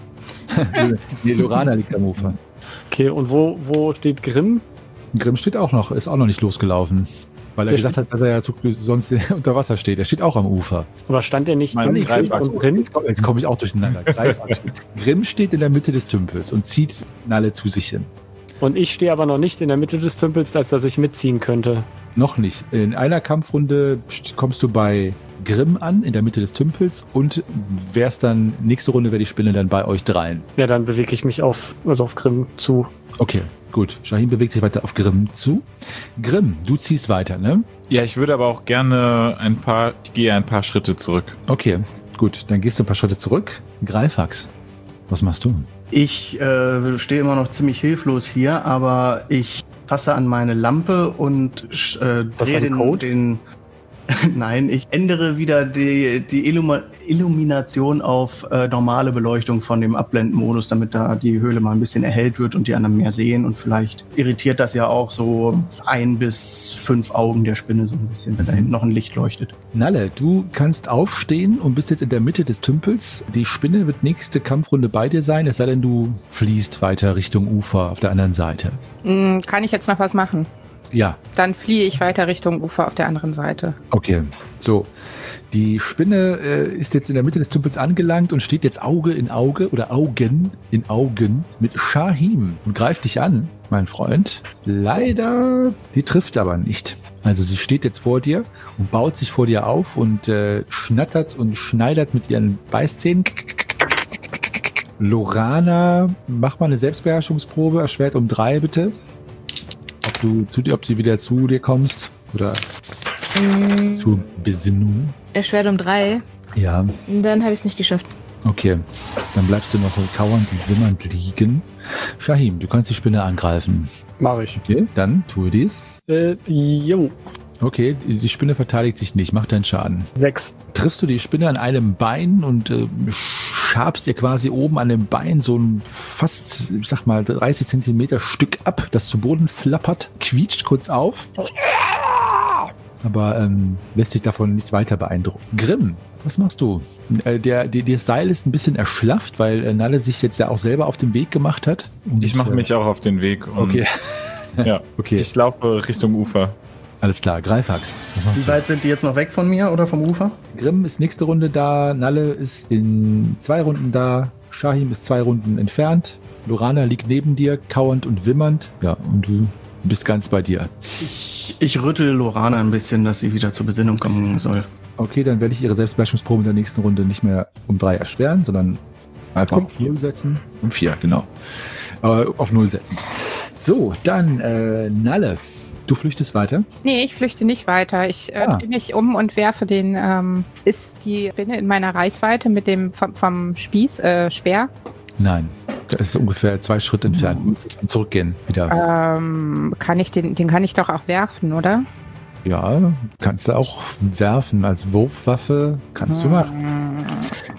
nee, Lorana liegt am Ufer. Okay, und wo steht Grimm? Grimm steht auch noch, ist auch noch nicht losgelaufen. Weil er gesagt hat, dass er ja sonst unter Wasser steht. Er steht auch am Ufer. Aber stand er nicht in Grimm? Jetzt komme ich auch durcheinander. Grimm steht in der Mitte des Tümpels und zieht Nalle zu sich hin. Und ich stehe aber noch nicht in der Mitte des Tümpels, als dass ich mitziehen könnte. Noch nicht. In einer Kampfrunde kommst du bei Grimm an, in der Mitte des Tümpels, und wär's dann, nächste Runde wäre die Spinne dann bei euch dreien. Ja, dann bewege ich mich auf Grimm zu. Okay, gut. Shahim bewegt sich weiter auf Grimm zu. Grimm, du ziehst weiter, ne? Ja, ich würde aber auch gerne ich gehe ein paar Schritte zurück. Okay, gut. Dann gehst du ein paar Schritte zurück. Greifax, was machst du? Ich stehe immer noch ziemlich hilflos hier, aber ich fasse an meine Lampe und drehe den Nein, ich ändere wieder die Illumination auf normale Beleuchtung von dem Abblendmodus, damit da die Höhle mal ein bisschen erhellt wird und die anderen mehr sehen. Und vielleicht irritiert das ja auch so 1 bis 5 Augen der Spinne so ein bisschen, wenn da hinten noch ein Licht leuchtet. Nalle, du kannst aufstehen und bist jetzt in der Mitte des Tümpels. Die Spinne wird nächste Kampfrunde bei dir sein, es sei denn, du fließt weiter Richtung Ufer auf der anderen Seite. Kann ich jetzt noch was machen? Ja. Dann fliehe ich weiter Richtung Ufer auf der anderen Seite. Okay, so. Die Spinne ist jetzt in der Mitte des Tümpels angelangt und steht jetzt Auge in Auge oder Augen in Augen mit Shahim und greift dich an, mein Freund. Leider, die trifft aber nicht. Also sie steht jetzt vor dir und baut sich vor dir auf und schnattert und schneidert mit ihren Beißzähnen. Lorana, mach mal eine Selbstbeherrschungsprobe, erschwert um 3 bitte. Ob sie wieder zu dir kommst oder zur Besinnung. Erschwert um 3. Ja. Dann habe ich es nicht geschafft. Okay, dann bleibst du noch kauernd und wimmernd liegen. Shahim, du kannst die Spinne angreifen. Mach ich. Okay, dann tue dies. Jo. Okay, die Spinne verteidigt sich nicht. Mach deinen Schaden. 6. Triffst du die Spinne an einem Bein und schabst ihr quasi oben an dem Bein so ein fast, ich sag mal, 30 Zentimeter Stück ab, das zu Boden flappert, quietscht kurz auf, aber lässt sich davon nicht weiter beeindrucken. Grimm, was machst du? Das Seil ist ein bisschen erschlafft, weil Nalle sich jetzt ja auch selber auf den Weg gemacht hat. Und ich mache mich auch auf den Weg. Okay. Ja, okay. Ich laufe Richtung Ufer. Alles klar, Greifax. Wie weit sind die jetzt noch weg von mir oder vom Ufer? Grimm ist nächste Runde da, Nalle ist in 2 Runden da, Shahim ist 2 Runden entfernt, Lorana liegt neben dir, kauernd und wimmernd. Ja, und du bist ganz bei dir. Ich rüttel Lorana ein bisschen, dass sie wieder zur Besinnung kommen soll. Okay, dann werde ich ihre Selbstbeherrschungsprobe in der nächsten Runde nicht mehr um 3 erschweren, sondern einfach auf 0 setzen. Um 4, genau. Auf 0 setzen. So, dann Nalle. Du flüchtest weiter? Nee, ich flüchte nicht weiter. Ich drehe mich um und werfe ist die Spinne in meiner Reichweite mit dem vom Spieß, Speer? Nein, das ist ungefähr 2 Schritte entfernt. Du musst zurückgehen wieder. Den kann ich doch auch werfen, oder? Ja, kannst du auch werfen. Als Wurfwaffe kannst du machen.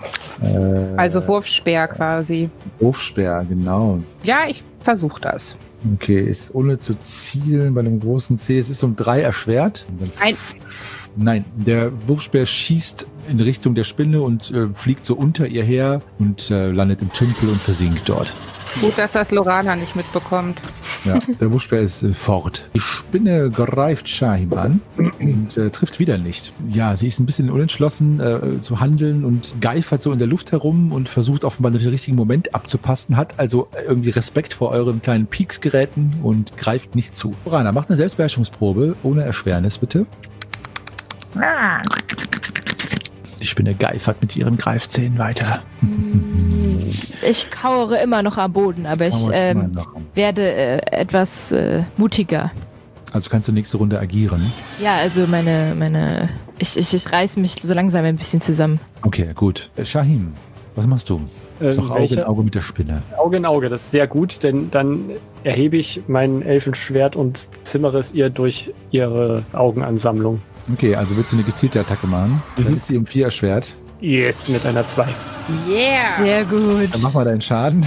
Also Wurfspeer quasi. Wurfspeer, genau. Ja, ich versuche das. Okay, ist ohne zu zielen bei einem großen C. Es ist um 3 erschwert. Nein, der Wurfspeer schießt in Richtung der Spinne und fliegt so unter ihr her und landet im Tümpel und versinkt dort. Gut, dass das Lorana nicht mitbekommt. Ja, der Wurfspeer ist fort. Die Spinne greift Shahim an und trifft wieder nicht. Ja, sie ist ein bisschen unentschlossen zu handeln und geifert so in der Luft herum und versucht offenbar den richtigen Moment abzupassen, hat also irgendwie Respekt vor euren kleinen Pieksgeräten und greift nicht zu. Lorana, macht eine Selbstbeherrschungsprobe ohne Erschwernis, bitte. Die Spinne geifert mit ihren Greifzähnen weiter. Ich kauere immer noch am Boden, aber ich werde etwas mutiger. Also kannst du nächste Runde agieren. Ja, also ich reiße mich so langsam ein bisschen zusammen. Okay, gut. Shahim, was machst du? Ist doch Auge in Auge mit der Spinne. Auge in Auge, das ist sehr gut, denn dann erhebe ich mein Elfenschwert und zimmere es ihr durch ihre Augenansammlung. Okay, also willst du eine gezielte Attacke machen? Dann ist sie um 4 erschwert. Yes, mit einer 2. Yeah! Sehr gut. Dann mach mal deinen Schaden.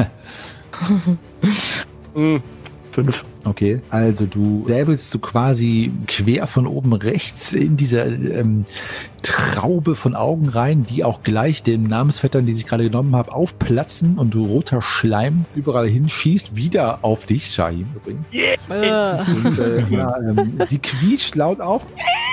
5. Okay, also du säbelst so quasi quer von oben rechts in diese Traube von Augen rein, die auch gleich den Namensvettern, die ich gerade genommen habe, aufplatzen und du roter Schleim überall hinschießt, wieder auf dich, Shahim übrigens. Und sie quietscht laut auf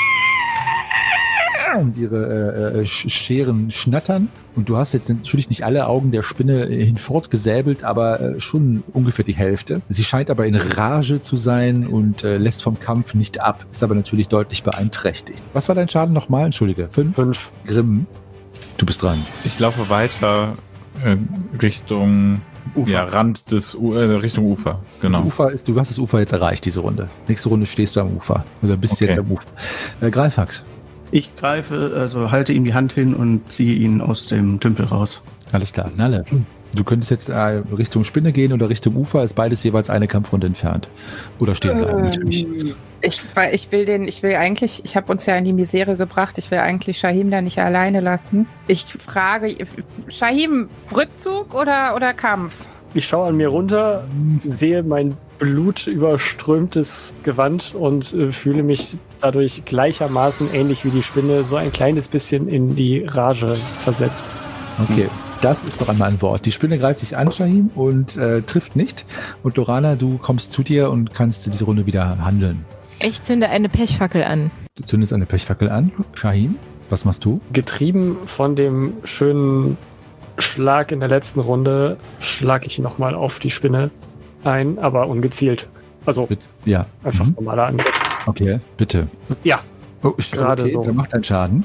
und ihre Scheren schnattern. Und du hast jetzt natürlich nicht alle Augen der Spinne hinfortgesäbelt, aber schon ungefähr die Hälfte. Sie scheint aber in Rage zu sein und lässt vom Kampf nicht ab, ist aber natürlich deutlich beeinträchtigt. Was war dein Schaden nochmal? Entschuldige. 5? Grimm, du bist dran. Ich laufe weiter Richtung Ufer. Ja, Rand des Richtung Ufer. Genau. Das Ufer du hast das Ufer jetzt erreicht, diese Runde. Nächste Runde stehst du am Ufer. Oder bist jetzt am Ufer. Greifax. Ich greife, also halte ihm die Hand hin und ziehe ihn aus dem Tümpel raus. Alles klar, Nalle. Du könntest jetzt Richtung Spinne gehen oder Richtung Ufer, ist beides jeweils eine Kampfrunde entfernt. Oder stehen bleiben natürlich. Ich habe uns ja in die Misere gebracht, ich will eigentlich Shahim da nicht alleine lassen. Ich frage, Shahim, Rückzug oder Kampf? Ich schaue an mir runter, sehe mein blutüberströmtes Gewand und fühle mich dadurch gleichermaßen ähnlich wie die Spinne so ein kleines bisschen in die Rage versetzt. Okay, das ist doch einmal ein Wort. Die Spinne greift dich an, Shahim, und trifft nicht. Und Lorana, du kommst zu dir und kannst diese Runde wieder handeln. Ich zünde eine Pechfackel an. Du zündest eine Pechfackel an. Shahim, was machst du? Getrieben von dem schönen Schlag in der letzten Runde schlage ich nochmal auf die Spinne ein, aber ungezielt. Also ja. Einfach normaler Angriff. Okay, bitte. Ja. Oh, gerade so. Wer macht deinen Schaden?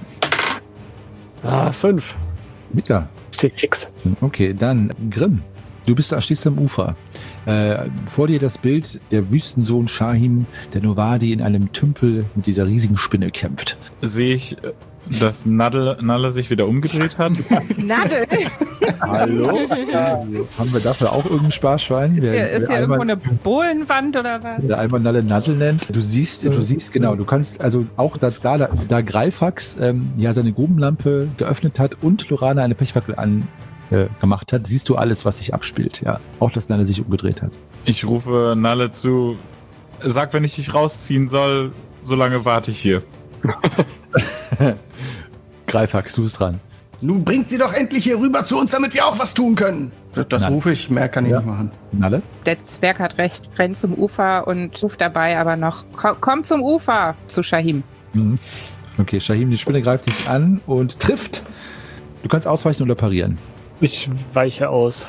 5. Mika. Fix. Okay, dann Grimm. Du stehst am Ufer. Vor dir das Bild der Wüstensohn Shahim, der Novadi in einem Tümpel mit dieser riesigen Spinne kämpft. Sehe ich, dass Nalle sich wieder umgedreht hat? Nadel? Hallo? Haben wir dafür auch irgendein Sparschwein? Ist hier irgendwo eine Bohlenwand oder was? Der einmal Nalle Nadel nennt. Du siehst, genau, du kannst, also auch da Greifax seine Grubenlampe geöffnet hat und Lorana eine Pechfackel gemacht hat, siehst du alles, was sich abspielt. Ja, auch, dass Nalle sich umgedreht hat. Ich rufe Nalle zu, sag, wenn ich dich rausziehen soll, solange warte ich hier. Greifax, du bist dran. Nun bringt sie doch endlich hier rüber zu uns, damit wir auch was tun können. Das rufe ich, mehr kann ich nicht machen. Nalle? Der Zwerg hat recht, rennt zum Ufer und ruft dabei aber noch, komm zum Ufer, zu Shahim. Mhm. Okay, Shahim, die Spinne greift dich an und trifft. Du kannst ausweichen oder parieren. Ich weiche aus.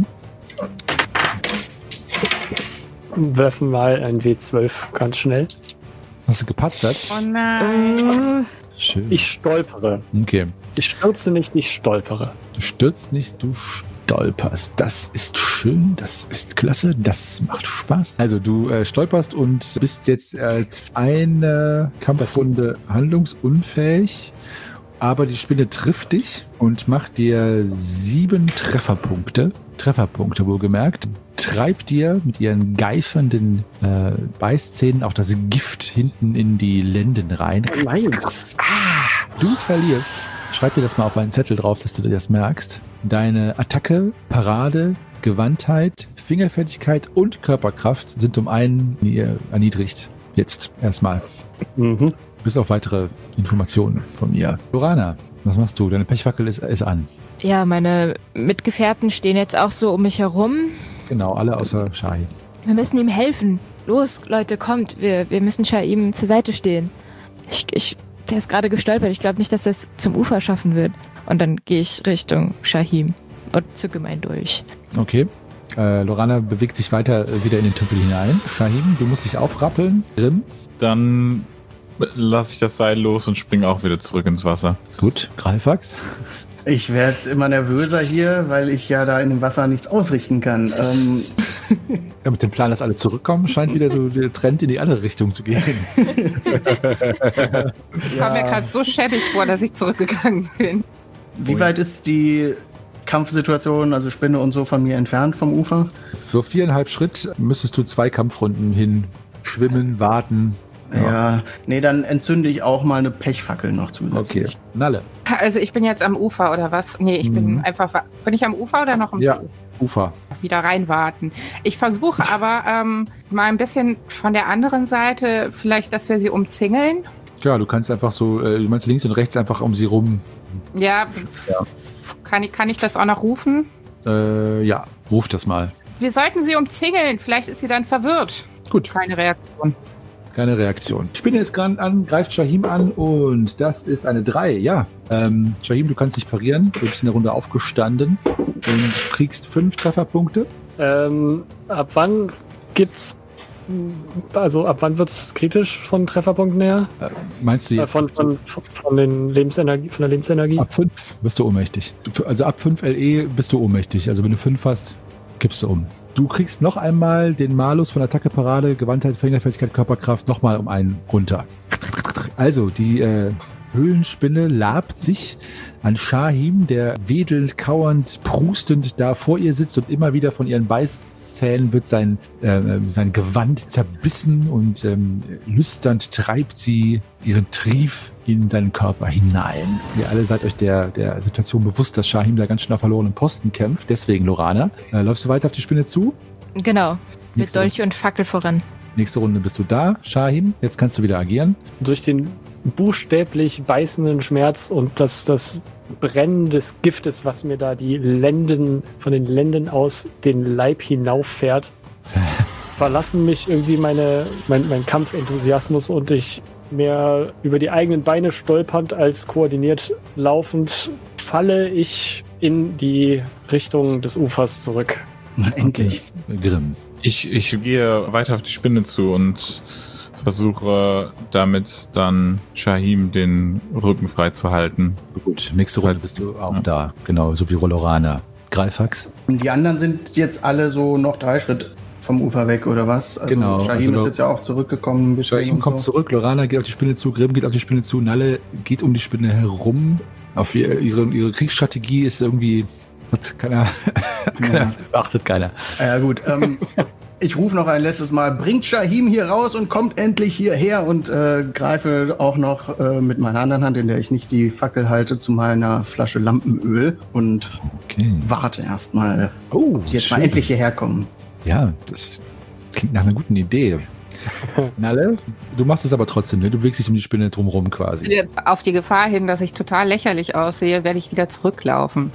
Werfen mal ein W12 ganz schnell. Hast du gepatzert? Oh nein. Schön. Ich stolpere. Okay. Ich stürze nicht, ich stolpere. Du stürzt nicht, du stolperst. Das ist schön, das ist klasse, das macht Spaß. Also du stolperst und bist jetzt eine Kampfrunde handlungsunfähig. Aber die Spinne trifft dich und macht dir 7 Trefferpunkte wohlgemerkt, treibt dir mit ihren geifernden Beißzähnen auch das Gift hinten in die Lenden rein. Nein. Du verlierst schreib dir das mal auf einen Zettel drauf, dass du dir das merkst. Deine Attacke, Parade, Gewandtheit, Fingerfertigkeit und Körperkraft sind um einen erniedrigt. Jetzt erstmal. Bis auf weitere Informationen von mir. Lorana, was machst du? Deine Pechfackel ist an. Ja, meine Mitgefährten stehen jetzt auch so um mich herum. Genau, alle außer Shai. Wir müssen ihm helfen. Los, Leute, kommt. Wir müssen Shaim zur Seite stehen. Der ist gerade gestolpert. Ich glaube nicht, dass das zum Ufer schaffen wird. Und dann gehe ich Richtung Shahim und zücke mein Dolch. Okay. Lorana bewegt sich weiter wieder in den Tümpel hinein. Shahim, du musst dich aufrappeln. Grimm. Dann lasse ich das Seil los und springe auch wieder zurück ins Wasser. Gut. Greifax. Ich werde immer nervöser hier, weil ich ja da in dem Wasser nichts ausrichten kann. Ja, mit dem Plan, dass alle zurückkommen, scheint wieder so der Trend in die andere Richtung zu gehen. Ich kam mir gerade so schäbig vor, dass ich zurückgegangen bin. Wie weit ist die Kampfsituation, also Spinne und so, von mir entfernt vom Ufer? Für 4,5 Schritt müsstest du 2 Kampfrunden hin schwimmen, warten. Ja, nee, dann entzünde ich auch mal eine Pechfackel noch zusätzlich. Okay, Nalle. Also ich bin jetzt am Ufer oder was? Nee, ich bin einfach... Bin ich am Ufer oder noch im See? Ufer. Wieder reinwarten. Ich versuche aber mal ein bisschen von der anderen Seite, vielleicht, dass wir sie umzingeln. Ja, du kannst einfach so, du meinst links und rechts einfach um sie rum. Ja. Kann ich das auch noch rufen? Ja, ruf das mal. Wir sollten sie umzingeln. Vielleicht ist sie dann verwirrt. Gut. Keine Reaktion. Keine Reaktion. Spinne ist gerade an, greift Shahim an und das ist eine 3. Ja, Shahim, du kannst dich parieren. Du bist in der Runde aufgestanden und kriegst 5 Trefferpunkte. Ab wann gibt's, also ab wann wird's kritisch von Trefferpunkten her? Meinst du jetzt? Von den Lebensenergie, von der Lebensenergie? Ab 5 bist du ohnmächtig. Also ab 5 LE bist du ohnmächtig. Also wenn du 5 hast, kippst du um. Du kriegst noch einmal den Malus von Attacke, Parade, Gewandtheit, Fingerfertigkeit, Körperkraft nochmal um einen runter. Also, die Höhlenspinne labt sich an Shahim, der wedelnd, kauernd, prustend da vor ihr sitzt und immer wieder von ihren Beißzähnen wird sein Gewand zerbissen und lüsternd treibt sie ihren Trief in seinen Körper hinein. Ihr alle seid euch der Situation bewusst, dass Shahim da ganz schön auf verlorenen Posten kämpft. Deswegen, Lorana, läufst du weiter auf die Spinne zu? Genau, mit Dolch und Fackel voran. Nächste Runde bist du da, Shahim. Jetzt kannst du wieder agieren. Durch den buchstäblich beißenden Schmerz und das Brennen des Giftes, was mir da von den Lenden aus den Leib hinauffährt, verlassen mich irgendwie mein Kampfenthusiasmus und ich mehr über die eigenen Beine stolpernd als koordiniert laufend falle ich in die Richtung des Ufers zurück. Na, endlich. Grimm. Ich gehe weiter auf die Spinne zu und versuche damit dann Shahim den Rücken frei zu halten. Gut, nächste Runde bist du auch da. Genau, so wie Lorana. Greifax. Und die anderen sind jetzt alle so noch 3 Schritt vom Ufer weg, oder was? Also genau. Shahim ist jetzt ja auch zurückgekommen. Shahim kommt zurück, Lorana geht auf die Spinne zu, Grimm geht auf die Spinne zu, Nalle geht um die Spinne herum. Auf ihre Kriegsstrategie ist irgendwie... Achtet keiner. Ja gut, ich rufe noch ein letztes Mal, bringt Shahim hier raus und kommt endlich hierher und greife auch noch mit meiner anderen Hand, in der ich nicht die Fackel halte, zu meiner Flasche Lampenöl und warte erstmal, ob die jetzt mal endlich hierher kommen. Ja, das klingt nach einer guten Idee. Nalle, du machst es aber trotzdem, ne? Du bewegst dich um die Spinne drumherum quasi. Auf die Gefahr hin, dass ich total lächerlich aussehe, werde ich wieder zurücklaufen.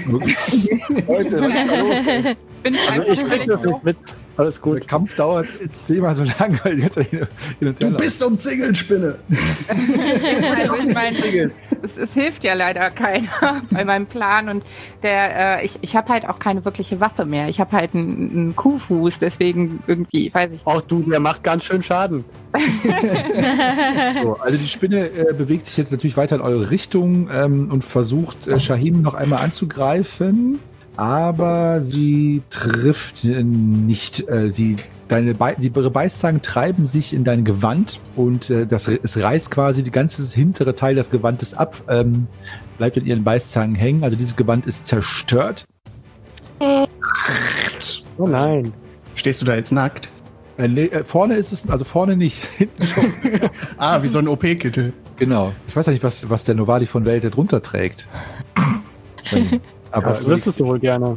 Leute, ich krieg das nicht mit. Alles gut. Der Kampf dauert jetzt 10-mal so lang, weil du bist umzingelt, Spinne. Also ich meine, es hilft ja leider keiner bei meinem Plan und ich habe halt auch keine wirkliche Waffe mehr. Ich habe halt einen Kuhfuß, deswegen irgendwie, weiß ich. Auch du, der macht ganz schön Schaden. So, also die Spinne bewegt sich jetzt natürlich weiter in eure Richtung und versucht Shahim noch einmal anzugreifen. Aber sie trifft nicht. Ihre Beißzangen treiben sich in dein Gewand und es reißt quasi die ganze hintere Teil des Gewandes ab, bleibt in ihren Beißzangen hängen. Also dieses Gewand ist zerstört. Oh nein. Stehst du da jetzt nackt? Vorne ist es, also vorne nicht, hinten schon. Wie so ein OP-Kittel. Genau. Ich weiß ja nicht, was der Novadi von Welt drunter trägt. Aber das wüsstest du wohl gerne.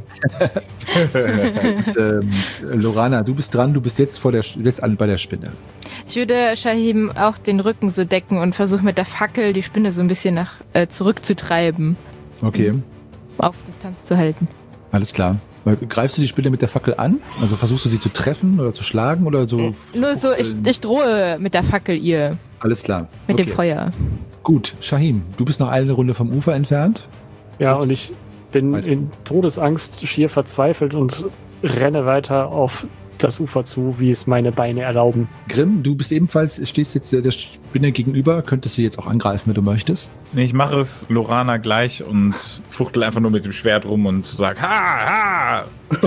Lorana, du bist dran, du bist jetzt bei der Spinne. Ich würde Shahim auch den Rücken so decken und versuche mit der Fackel die Spinne so ein bisschen zurückzutreiben. Okay. Auf Distanz zu halten. Alles klar. Greifst du die Spinne mit der Fackel an? Also versuchst du sie zu treffen oder zu schlagen oder so? Nur so, ich drohe mit der Fackel ihr. Alles klar. Mit dem Feuer. Gut, Shahim, du bist noch eine Runde vom Ufer entfernt. Ja, und ich bin in Todesangst schier verzweifelt und renne weiter auf das Ufer zu, wie es meine Beine erlauben. Grimm, du stehst jetzt der Spinne gegenüber, könntest du jetzt auch angreifen, wenn du möchtest. Nee, ich mache es Lorana gleich und fuchtel einfach nur mit dem Schwert rum und sag ha!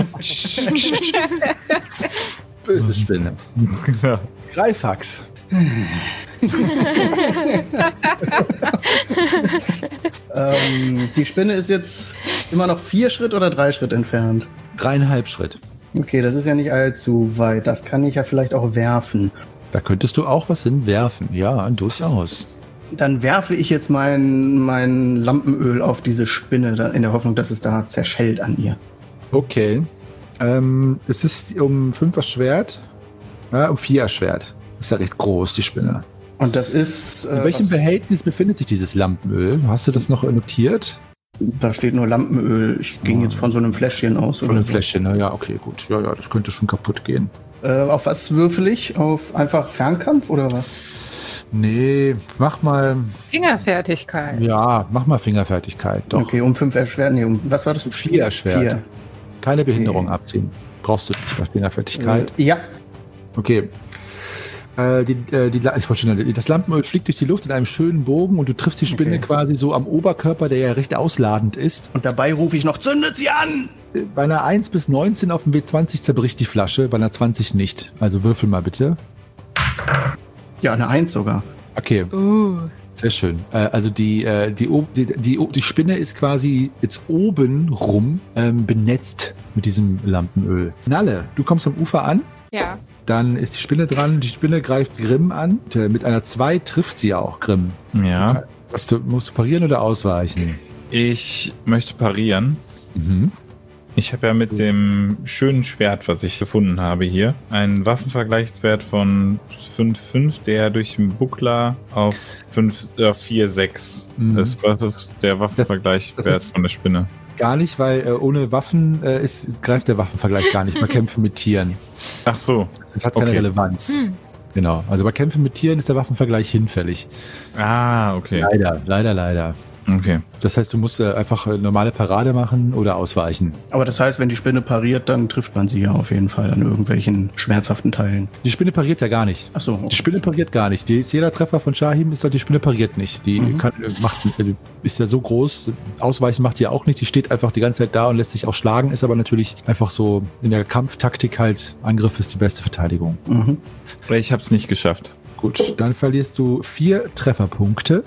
Böse Spinne. Genau. Greifax. Die Spinne ist jetzt immer noch 4 Schritt oder 3 Schritt entfernt? 3,5 Schritt. Okay, das ist ja nicht allzu weit. Das kann ich ja vielleicht auch werfen. Da könntest du auch was hinwerfen. Ja, durchaus. Dann werfe ich jetzt mein Lampenöl auf diese Spinne, in der Hoffnung, dass es da zerschellt an ihr. Okay. Es ist um 5 erschwert. Um 4 erschwert. Ist ja recht groß, die Spinne. Und das ist... In welchem Behältnis befindet sich dieses Lampenöl? Hast du das noch notiert? Da steht nur Lampenöl. Ich ging jetzt von so einem Fläschchen aus. Von einem Fläschchen, naja, okay, gut. Ja, das könnte schon kaputt gehen. Auf was würfel ich? Auf einfach Fernkampf oder was? Nee, mach mal... Fingerfertigkeit. Ja, mach mal Fingerfertigkeit, doch. Okay, um 5 erschwert. Nee, was war das? 4 erschwert. 4. Keine Behinderung abziehen. Brauchst du nicht bei Fingerfertigkeit. Ja. Okay. Das Lampenöl fliegt durch die Luft in einem schönen Bogen und du triffst die Spinne quasi so am Oberkörper, der ja recht ausladend ist. Und dabei rufe ich noch, zündet sie an! Bei einer 1 bis 19 auf dem W20 zerbricht die Flasche, bei einer 20 nicht. Also würfel mal bitte. Ja, eine 1 sogar. Okay. Sehr schön. Also die Spinne ist quasi jetzt oben rum benetzt mit diesem Lampenöl. Nalle, du kommst am Ufer an. Ja. Dann ist die Spinne dran. Die Spinne greift Grimm an. Mit einer 2 trifft sie auch Grimm. Ja. Musst du parieren oder ausweichen? Ich möchte parieren. Mhm. Ich habe ja mit dem schönen Schwert, was ich gefunden habe hier, einen Waffenvergleichswert von 5,5, der durch den Buckler auf 4,6 ist. Was ist der Waffenvergleichswert von der Spinne? Gar nicht, weil ohne Waffen greift der Waffenvergleich gar nicht. Bei Kämpfen mit Tieren. Ach so. Das hat keine Relevanz. Genau. Also bei Kämpfen mit Tieren ist der Waffenvergleich hinfällig. Ah, okay. Leider. Okay. Das heißt, du musst einfach normale Parade machen oder ausweichen. Aber das heißt, wenn die Spinne pariert, dann trifft man sie ja auf jeden Fall an irgendwelchen schmerzhaften Teilen. Die Spinne pariert ja gar nicht. Ach so. Die Spinne pariert gar nicht. Jeder Treffer von Shahim ist, die Spinne pariert nicht. Die ist ja so groß. Ausweichen macht sie auch nicht. Die steht einfach die ganze Zeit da und lässt sich auch schlagen. Ist aber natürlich einfach so in der Kampftaktik halt, Angriff ist die beste Verteidigung. Ich habe es nicht geschafft. Gut, dann verlierst du 5 Trefferpunkte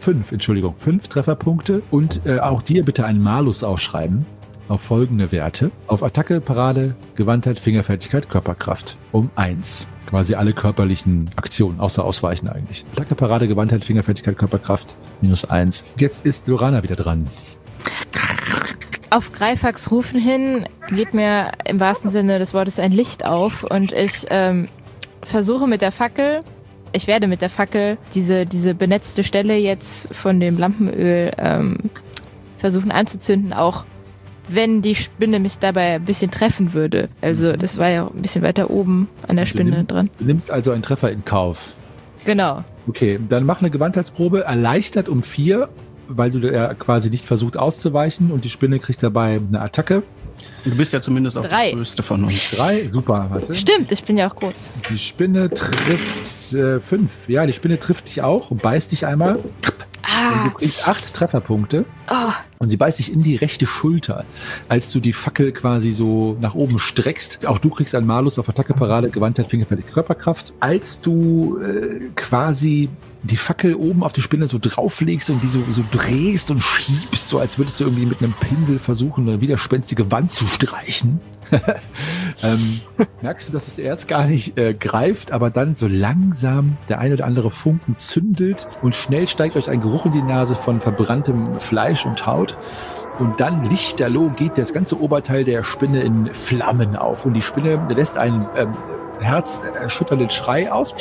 und auch dir bitte einen Malus aufschreiben auf folgende Werte. Auf Attacke, Parade, Gewandtheit, Fingerfertigkeit, Körperkraft um 1. Quasi alle körperlichen Aktionen, außer Ausweichen eigentlich. Attacke, Parade, Gewandtheit, Fingerfertigkeit, Körperkraft -1. Jetzt ist Lorana wieder dran. Auf Greifax rufen hin geht mir im wahrsten Sinne des Wortes ein Licht auf und ich versuche mit der Fackel, ich werde mit der Fackel diese benetzte Stelle jetzt von dem Lampenöl versuchen anzuzünden, auch wenn die Spinne mich dabei ein bisschen treffen würde. Also das war ja auch ein bisschen weiter oben an der Spinne dran. Du nimmst also einen Treffer in Kauf. Genau. Okay, dann mach eine Gewandtheitsprobe, erleichtert um 4, weil du ja quasi nicht versucht auszuweichen und die Spinne kriegt dabei eine Attacke. Du bist ja zumindest auch die größte von uns. 3, super, warte. Stimmt, ich bin ja auch groß. Die Spinne trifft 5. Ja, die Spinne trifft dich auch und beißt dich einmal. Und du kriegst 8 Trefferpunkte. Und sie beißt dich in die rechte Schulter, als du die Fackel quasi so nach oben streckst. Auch du kriegst einen Malus auf Attacke, Parade, Gewandtheit, Fingerfertigkeit, Körperkraft. Als du quasi die Fackel oben auf die Spinne so drauflegst und die so drehst und schiebst, so als würdest du irgendwie mit einem Pinsel versuchen, eine widerspenstige Wand zu streichen. Merkst du, dass es erst gar nicht greift, aber dann so langsam der ein oder andere Funken zündelt und schnell steigt euch ein Geruch in die Nase von verbranntem Fleisch und Haut. Und dann lichterloh geht das ganze Oberteil der Spinne in Flammen auf. Und die Spinne lässt einen herzerschütternden Schrei aus.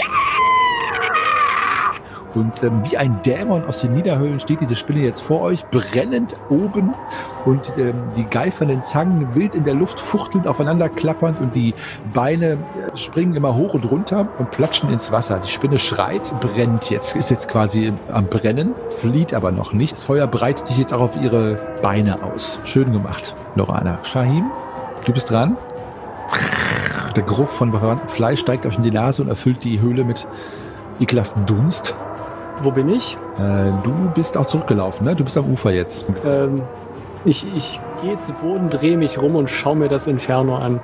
Und wie ein Dämon aus den Niederhöhlen steht diese Spinne jetzt vor euch, brennend oben und die geifernden Zangen wild in der Luft fuchtelnd aufeinander klappernd und die Beine springen immer hoch und runter und platschen ins Wasser. Die Spinne schreit, brennt jetzt, ist jetzt quasi am Brennen, flieht aber noch nicht. Das Feuer breitet sich jetzt auch auf ihre Beine aus. Schön gemacht, Lorana. Shahim, du bist dran. Der Geruch von verbranntem Fleisch steigt euch in die Nase und erfüllt die Höhle mit ekelhaftem Dunst. Wo bin ich? Du bist auch zurückgelaufen, ne? Du bist am Ufer jetzt. Ich gehe zu Boden, drehe mich rum und schaue mir das Inferno an.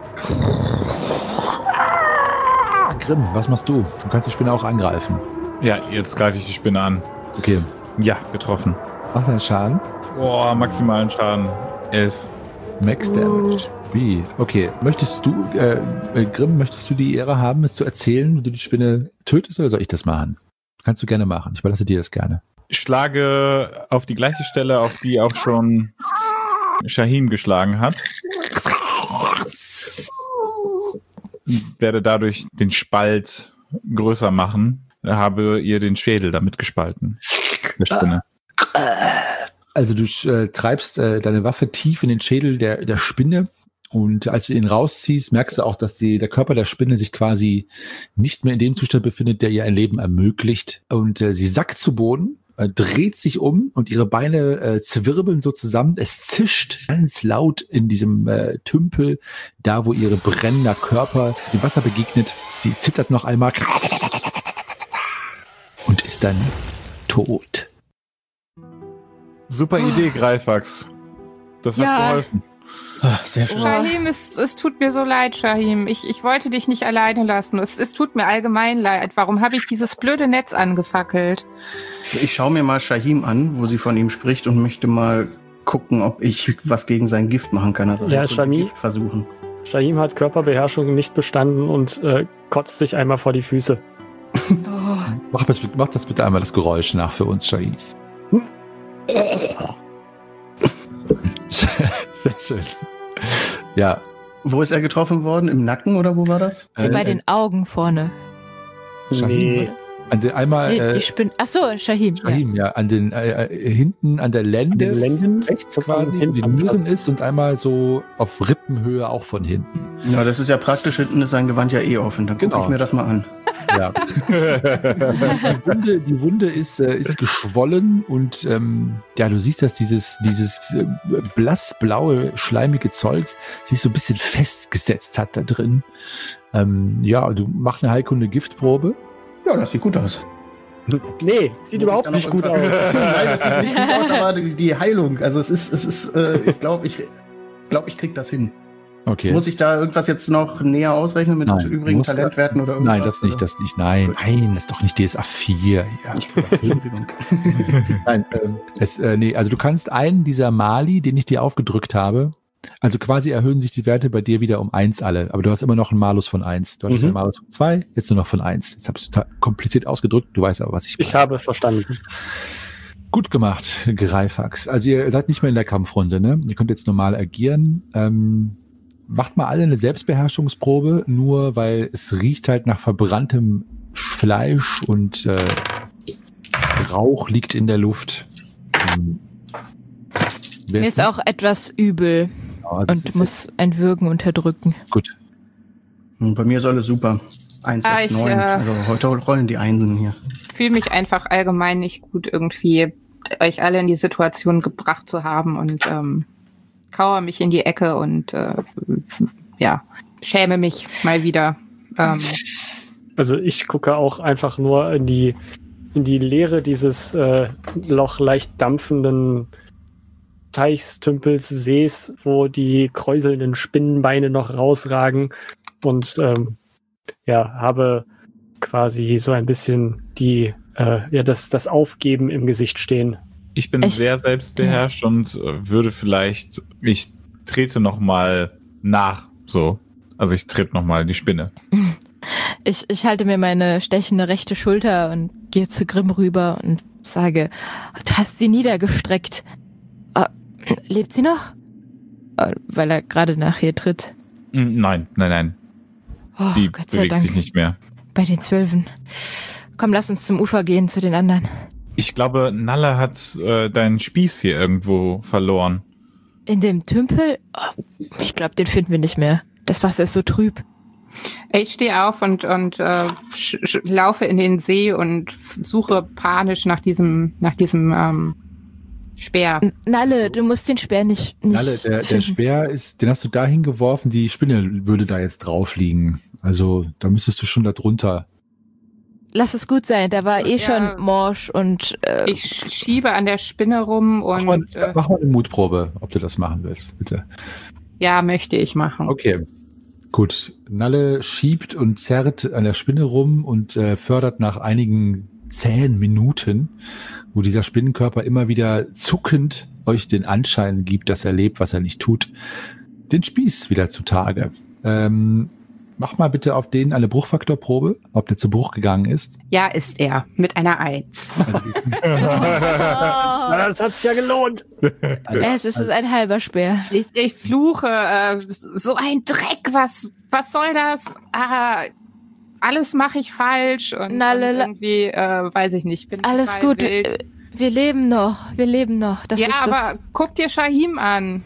Grimm, was machst du? Du kannst die Spinne auch angreifen. Ja, jetzt greife ich die Spinne an. Okay. Ja, getroffen. Mach deinen Schaden. Boah, maximalen Schaden. 11. Max Damage. Wie? Okay. Möchtest du, Grimm, möchtest du die Ehre haben, es zu erzählen, wie du die Spinne tötest, oder soll ich das machen? Kannst du gerne machen. Ich überlasse dir das gerne. Ich schlage auf die gleiche Stelle, auf die auch schon Shahim geschlagen hat. Werde dadurch den Spalt größer machen. Habe ihr den Schädel damit gespalten. Der Spinne. Also du treibst deine Waffe tief in den Schädel der Spinne. Und als du ihn rausziehst, merkst du auch, dass der Körper der Spinne sich quasi nicht mehr in dem Zustand befindet, der ihr ein Leben ermöglicht. Und sie sackt zu Boden, dreht sich um und ihre Beine zwirbeln so zusammen. Es zischt ganz laut in diesem Tümpel, da wo ihre brennender Körper dem Wasser begegnet. Sie zittert noch einmal und ist dann tot. Super Idee, Greifax. Das hat geholfen. Ach, sehr schön. Shahim, es tut mir so leid, Shahim. Ich wollte dich nicht alleine lassen. Es tut mir allgemein leid. Warum habe ich dieses blöde Netz angefackelt? Ich schaue mir mal Shahim an, wo sie von ihm spricht und möchte mal gucken, ob ich was gegen sein Gift machen kann. Also ja, Shahim versuchen. Shahim hat Körperbeherrschung nicht bestanden und kotzt sich einmal vor die Füße. Mach das bitte einmal das Geräusch nach für uns, Shahim. Sehr schön. Ja. Wo ist er getroffen worden? Im Nacken oder wo war das? Bei den Augen vorne. Nee. Die Spinne. Achso, Shahim. Shahim, ja. An den hinten an der Lende, an den Lenden, rechts quasi, wo die Nieren ist und einmal so auf Rippenhöhe auch von hinten. Ja, das ist ja praktisch, hinten ist sein Gewand ja eh offen. Dann gucke ich mir das mal an. Ja. Die Wunde ist geschwollen und ja, du siehst, dass dieses blassblaue, schleimige Zeug sich so ein bisschen festgesetzt hat da drin. Ja, du machst eine Heilkunde-Giftprobe. Ja, das sieht gut aus. Nee, sieht überhaupt nicht gut aus. Nein, das sieht nicht gut aus, aber die Heilung, also es ist ich glaube, ich krieg das hin. Okay. Muss ich da irgendwas jetzt noch näher ausrechnen mit übrigen Talentwerten oder irgendwas? Nein, das nicht. Nein, das ist doch nicht DSA 4. Ja. Nein, also du kannst einen dieser Mali, den ich dir aufgedrückt habe, also quasi erhöhen sich die Werte bei dir wieder um 1 alle, aber du hast immer noch einen Malus von 1. Du hattest einen Malus von 2, jetzt nur noch von 1. Jetzt habe ich es total kompliziert ausgedrückt, du weißt aber, was ich meine. Ich habe verstanden. Gut gemacht, Greifax. Also ihr seid nicht mehr in der Kampfrunde, ne? Ihr könnt jetzt normal agieren. Macht mal alle eine Selbstbeherrschungsprobe, nur weil es riecht halt nach verbranntem Fleisch und Rauch liegt in der Luft. Mir ist auch etwas übel und muss ein Würgen unterdrücken. Gut. Und bei mir ist alles super. 1, 6, 9. Also heute rollen die Einsen hier. Ich fühle mich einfach allgemein nicht gut, irgendwie euch alle in die Situation gebracht zu haben und kauere mich in die Ecke und schäme mich mal wieder. Also ich gucke auch einfach nur in die Leere dieses Loch leicht dampfenden Teichstümpels, Sees, wo die kräuselnden Spinnenbeine noch rausragen und habe quasi so ein bisschen die das Aufgeben im Gesicht stehen. Ich bin sehr selbstbeherrscht und würde vielleicht, ich trete nochmal nach, so. Also ich trete nochmal die Spinne. Ich halte mir meine stechende rechte Schulter und gehe zu Grimm rüber und sage, du hast sie niedergestreckt. Lebt sie noch? Weil er gerade nach ihr tritt. Nein. Oh, Die Gott sei bewegt Dank. sich nicht mehr. Bei den 12. Komm, lass uns zum Ufer gehen, zu den anderen. Ich glaube, Nalle hat deinen Spieß hier irgendwo verloren. In dem Tümpel? Oh, ich glaube, den finden wir nicht mehr. Das Wasser ist so trüb. Ich stehe auf und laufe in den See und suche panisch nach diesem Speer. Nalle, du musst den Speer nicht Nalle, der finden. Speer den hast du dahin geworfen, die Spinne würde da jetzt drauf liegen. Also da müsstest du schon da drunter. Lass es gut sein, da war Ja. schon morsch und Ich schiebe an der Spinne rum und Mach mal eine Mutprobe, ob du das machen willst, bitte. ja, möchte ich machen. Okay. Gut. Nalle schiebt und zerrt an der Spinne rum und fördert nach einigen zähen Minuten, wo dieser Spinnenkörper immer wieder zuckend euch den Anschein gibt, dass er lebt, was er nicht tut, den Spieß wieder zutage. Mach mal bitte auf den eine Bruchfaktorprobe, ob der zu Bruch gegangen ist. Ja, ist er. Mit einer 1. Das hat sich ja gelohnt. es ist ein halber Speer. Ich fluche. So ein Dreck. Was soll das? Alles mache ich falsch. Und irgendwie, weiß ich nicht. Bin Alles total gut. wild. Wir leben noch. Das Ja, ist aber guck dir Shahim an.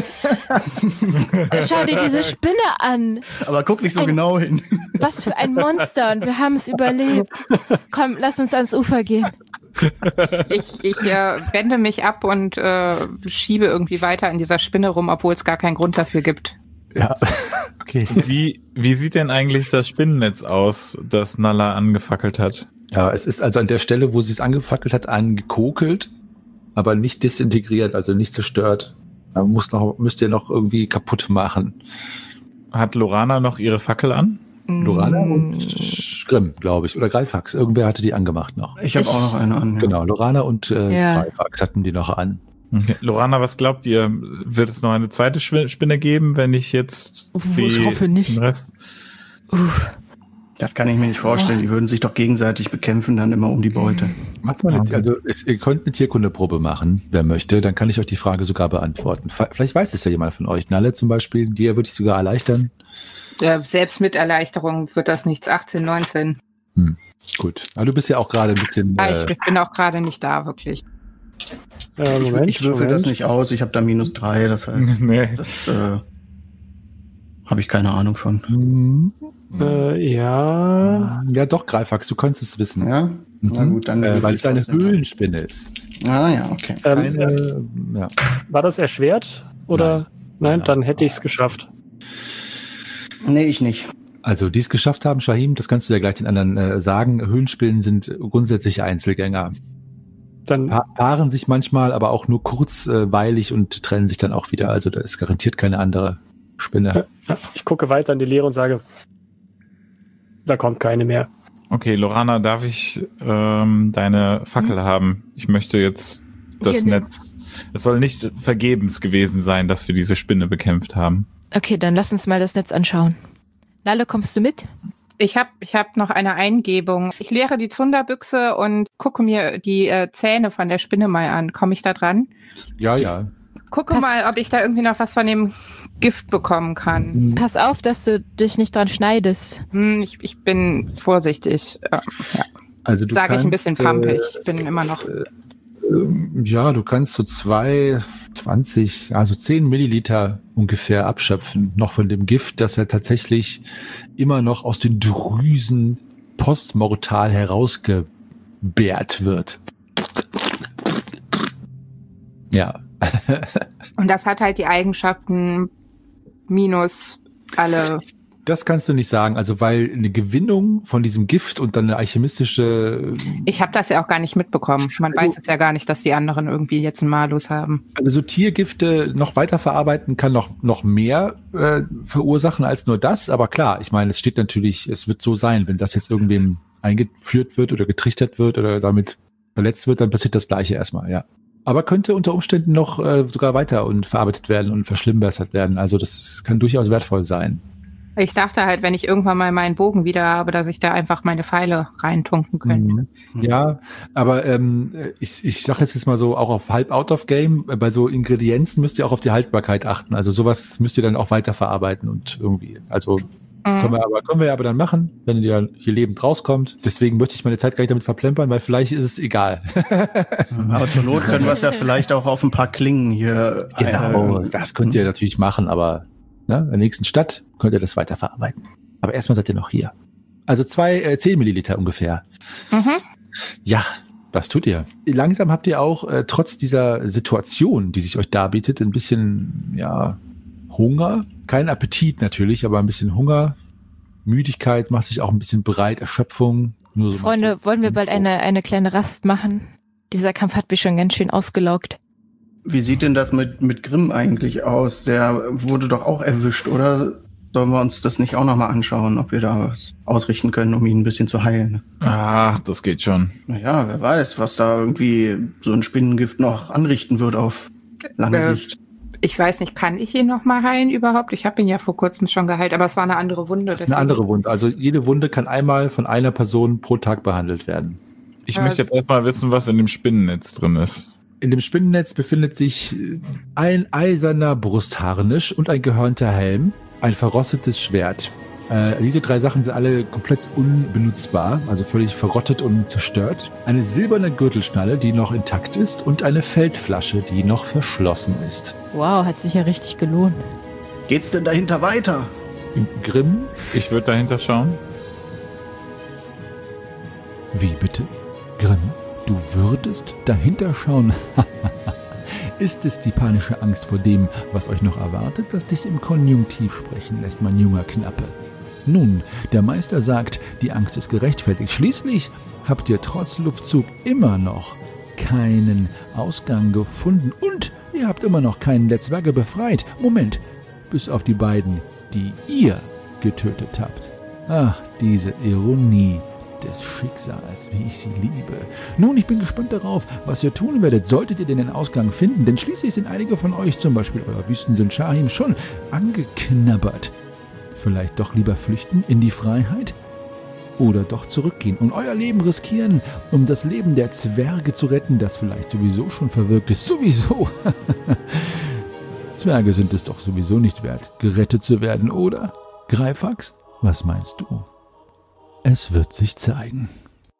Schau dir diese Spinne an. Aber guck nicht so genau hin. Was für ein Monster. Und wir haben es überlebt. Komm, lass uns ans Ufer gehen. Ich wende mich ab und schiebe irgendwie weiter in dieser Spinne rum, obwohl es gar keinen Grund dafür gibt. Ja, okay. Wie sieht denn eigentlich das Spinnennetz aus, das Nalla angefackelt hat? Ja, es ist also an der Stelle, wo sie es angefackelt hat, angekokelt, aber nicht disintegriert, also nicht zerstört. Aber müsst ihr noch irgendwie kaputt machen. Hat Lorana noch ihre Fackel an? Lorana und Grimm, glaube ich. Oder Greifax. Irgendwer hatte die angemacht noch. Ich habe auch noch eine an. Ja. Genau, Lorana und Ja. Greifax hatten die noch an. Okay. Lorana, was glaubt ihr? Wird es noch eine zweite Spinne geben, wenn ich jetzt Ich hoffe nicht. den Rest... Das kann ich mir nicht vorstellen. Die würden sich doch gegenseitig bekämpfen, dann immer um die Beute. Macht mal ihr könnt eine Tierkundeprobe machen, wer möchte. Dann kann ich euch die Frage sogar beantworten. Vielleicht weiß es ja jemand von euch. Nalle zum Beispiel, dir würde ich sogar erleichtern. Selbst mit Erleichterung wird das nichts. 18, 19. Gut. Aber du bist ja auch gerade ein bisschen... Ich bin auch gerade nicht da, wirklich. Moment, Ich würfel das nicht aus. Ich habe da -3. Das heißt, Nee. das habe ich keine Ahnung von. Ja. Ja, doch, Greifax, du könntest es wissen. Ja? Na gut, dann. Weil es eine Höhlenspinne ist. Ah ja, okay. Ja. War das erschwert? Oder? Nein, dann hätte ich es geschafft. Nee, ich nicht. Also, die es geschafft haben, Shahim, das kannst du ja gleich den anderen sagen. Höhlenspinnen sind grundsätzlich Einzelgänger. Dann Paaren sich manchmal, aber auch nur kurzweilig und trennen sich dann auch wieder. Also, da ist garantiert keine andere Spinne. ich gucke weiter in die Leere und sage, da kommt keine mehr. Okay, Lorana, darf ich deine Fackel haben? Ich möchte jetzt das Hier, Netz... Es soll nicht vergebens gewesen sein, dass wir diese Spinne bekämpft haben. Okay, dann lass uns mal das Netz anschauen. Nalle, kommst du mit? Ich hab noch eine Eingebung. Ich leere die Zunderbüchse und gucke mir die Zähne von der Spinne mal an. Komme ich da dran? Ja. Gucke mal, ob ich da irgendwie noch was von dem Gift bekommen kann. Pass auf, dass du dich nicht dran schneidest. Ich bin vorsichtig. Also du Sage ich ein kannst, bisschen pampig. Ich bin immer noch... Ja, du kannst so 20, also 10 Milliliter ungefähr abschöpfen, noch von dem Gift, das ja tatsächlich immer noch aus den Drüsen postmortal herausgebärt wird. Ja. Und das hat halt die Eigenschaften minus alle... Das kannst du nicht sagen, also weil eine Gewinnung von diesem Gift und dann eine alchemistische... Ich habe das ja auch gar nicht mitbekommen. Man weiß es ja gar nicht, dass die anderen irgendwie jetzt einen Malus haben. Also so Tiergifte noch weiter verarbeiten kann noch mehr verursachen als nur das, aber klar, ich meine, es steht natürlich, es wird so sein, wenn das jetzt irgendwem eingeführt wird oder getrichtert wird oder damit verletzt wird, dann passiert das Gleiche erstmal, ja. Aber könnte unter Umständen noch sogar weiter und verarbeitet werden und verschlimmbessert werden. Also das kann durchaus wertvoll sein. Ich dachte halt, wenn ich irgendwann mal meinen Bogen wieder habe, dass ich da einfach meine Pfeile reintunken könnte. Ja, aber ich sage jetzt mal so, auch auf halb out of game, bei so Ingredienzen müsst ihr auch auf die Haltbarkeit achten. Also sowas müsst ihr dann auch weiterverarbeiten und irgendwie, also das können wir aber dann machen, wenn ihr hier lebend rauskommt. Deswegen möchte ich meine Zeit gar nicht damit verplempern, weil vielleicht ist es egal. Aber zur Not können wir es ja vielleicht auch auf ein paar Klingen hier. Genau, das könnt ihr natürlich machen, aber in der nächsten Stadt könnt ihr das weiterverarbeiten. Aber erstmal seid ihr noch hier. Also 10 Milliliter ungefähr. Ja, das tut ihr. Langsam habt ihr auch trotz dieser Situation, die sich euch darbietet, ein bisschen, Hunger. Kein Appetit natürlich, aber ein bisschen Hunger. Müdigkeit macht sich auch ein bisschen breit, Erschöpfung. Nur so Freunde, wollen wir bald eine kleine Rast machen? Dieser Kampf hat mich schon ganz schön ausgelaugt. Wie sieht denn das mit Grimm eigentlich aus? Der wurde doch auch erwischt, oder? Sollen wir uns das nicht auch nochmal anschauen, ob wir da was ausrichten können, um ihn ein bisschen zu heilen? Ach, das geht schon. Naja, wer weiß, was da irgendwie so ein Spinnengift noch anrichten wird auf lange Sicht. Ich weiß nicht, kann ich ihn nochmal heilen überhaupt? Ich habe ihn ja vor kurzem schon geheilt, aber es war eine andere Wunde. Das ist eine andere Wunde. Also jede Wunde kann einmal von einer Person pro Tag behandelt werden. Ich möchte jetzt erstmal wissen, was in dem Spinnennetz drin ist. In dem Spinnennetz befindet sich ein eiserner Brustharnisch und ein gehörnter Helm, ein verrostetes Schwert. Diese 3 Sachen sind alle komplett unbenutzbar, also völlig verrottet und zerstört. Eine silberne Gürtelschnalle, die noch intakt ist, und eine Feldflasche, die noch verschlossen ist. Wow, hat sich ja richtig gelohnt. Geht's denn dahinter weiter? Grimm? Ich würde dahinter schauen. Wie bitte? Grimm, du würdest dahinter schauen? Ist es die panische Angst vor dem, was euch noch erwartet, das dich im Konjunktiv sprechen lässt, mein junger Knappe? Nun, der Meister sagt, die Angst ist gerechtfertigt. Schließlich habt ihr trotz Luftzug immer noch keinen Ausgang gefunden und ihr habt immer noch keinen der Zwerge befreit. Moment, bis auf die beiden, die ihr getötet habt. Ach, diese Ironie des Schicksals, wie ich sie liebe. Nun, ich bin gespannt darauf, was ihr tun werdet, solltet ihr denn den Ausgang finden, denn schließlich sind einige von euch, zum Beispiel euer Wüstensinn Shahim, schon angeknabbert. Vielleicht doch lieber flüchten in die Freiheit? Oder doch zurückgehen und euer Leben riskieren, um das Leben der Zwerge zu retten, das vielleicht sowieso schon verwirkt ist. Sowieso! Zwerge sind es doch sowieso nicht wert, gerettet zu werden, oder? Greifax, was meinst du? Es wird sich zeigen.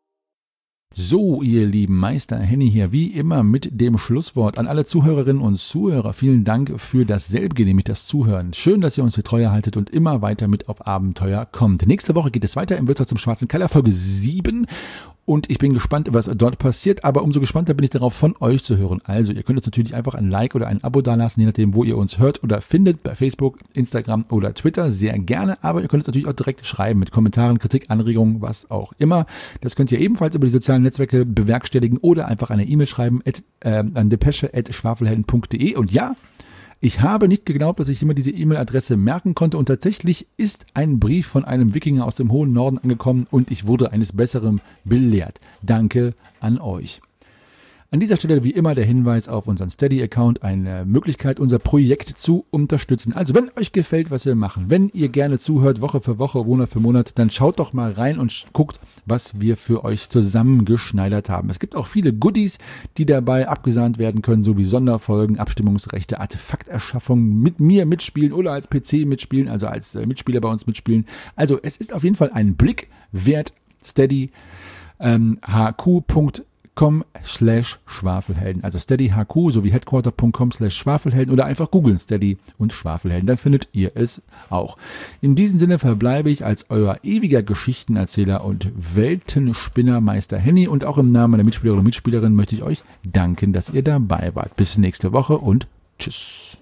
So, ihr lieben Meister Henny hier, wie immer mit dem Schlusswort an alle Zuhörerinnen und Zuhörer. Vielen Dank für dasselbe, nämlich das Zuhören. Schön, dass ihr uns hier treu haltet und immer weiter mit auf Abenteuer kommt. Nächste Woche geht es weiter im Wirtshaus zum Schwarzen Keller, Folge 7. Und ich bin gespannt, was dort passiert, aber umso gespannter bin ich darauf, von euch zu hören. Also, ihr könnt uns natürlich einfach ein Like oder ein Abo dalassen, je nachdem, wo ihr uns hört oder findet, bei Facebook, Instagram oder Twitter, sehr gerne. Aber ihr könnt uns natürlich auch direkt schreiben mit Kommentaren, Kritik, Anregungen, was auch immer. Das könnt ihr ebenfalls über die sozialen Netzwerke bewerkstelligen oder einfach eine E-Mail schreiben an depesche@schwafelhelden.de. Und ja, ich habe nicht geglaubt, dass ich immer diese E-Mail-Adresse merken konnte und tatsächlich ist ein Brief von einem Wikinger aus dem hohen Norden angekommen und ich wurde eines Besseren belehrt. Danke an euch. An dieser Stelle wie immer der Hinweis auf unseren Steady-Account, eine Möglichkeit, unser Projekt zu unterstützen. Also wenn euch gefällt, was wir machen, wenn ihr gerne zuhört, Woche für Woche, Monat für Monat, dann schaut doch mal rein und guckt, was wir für euch zusammengeschneidert haben. Es gibt auch viele Goodies, die dabei abgesahnt werden können, so wie Sonderfolgen, Abstimmungsrechte, Artefakterschaffung, mit mir mitspielen oder als PC mitspielen, also als Mitspieler bei uns mitspielen. Also es ist auf jeden Fall ein Blick wert. Steady hq.com/Schwafelhelden, also steadyhq sowie headquarter.com/Schwafelhelden oder einfach googeln Steady und Schwafelhelden, dann findet ihr es auch. In diesem Sinne verbleibe ich als euer ewiger Geschichtenerzähler und Weltenspinner Meister Henny und auch im Namen meiner Mitspieler und Mitspielerin möchte ich euch danken, dass ihr dabei wart. Bis nächste Woche und tschüss.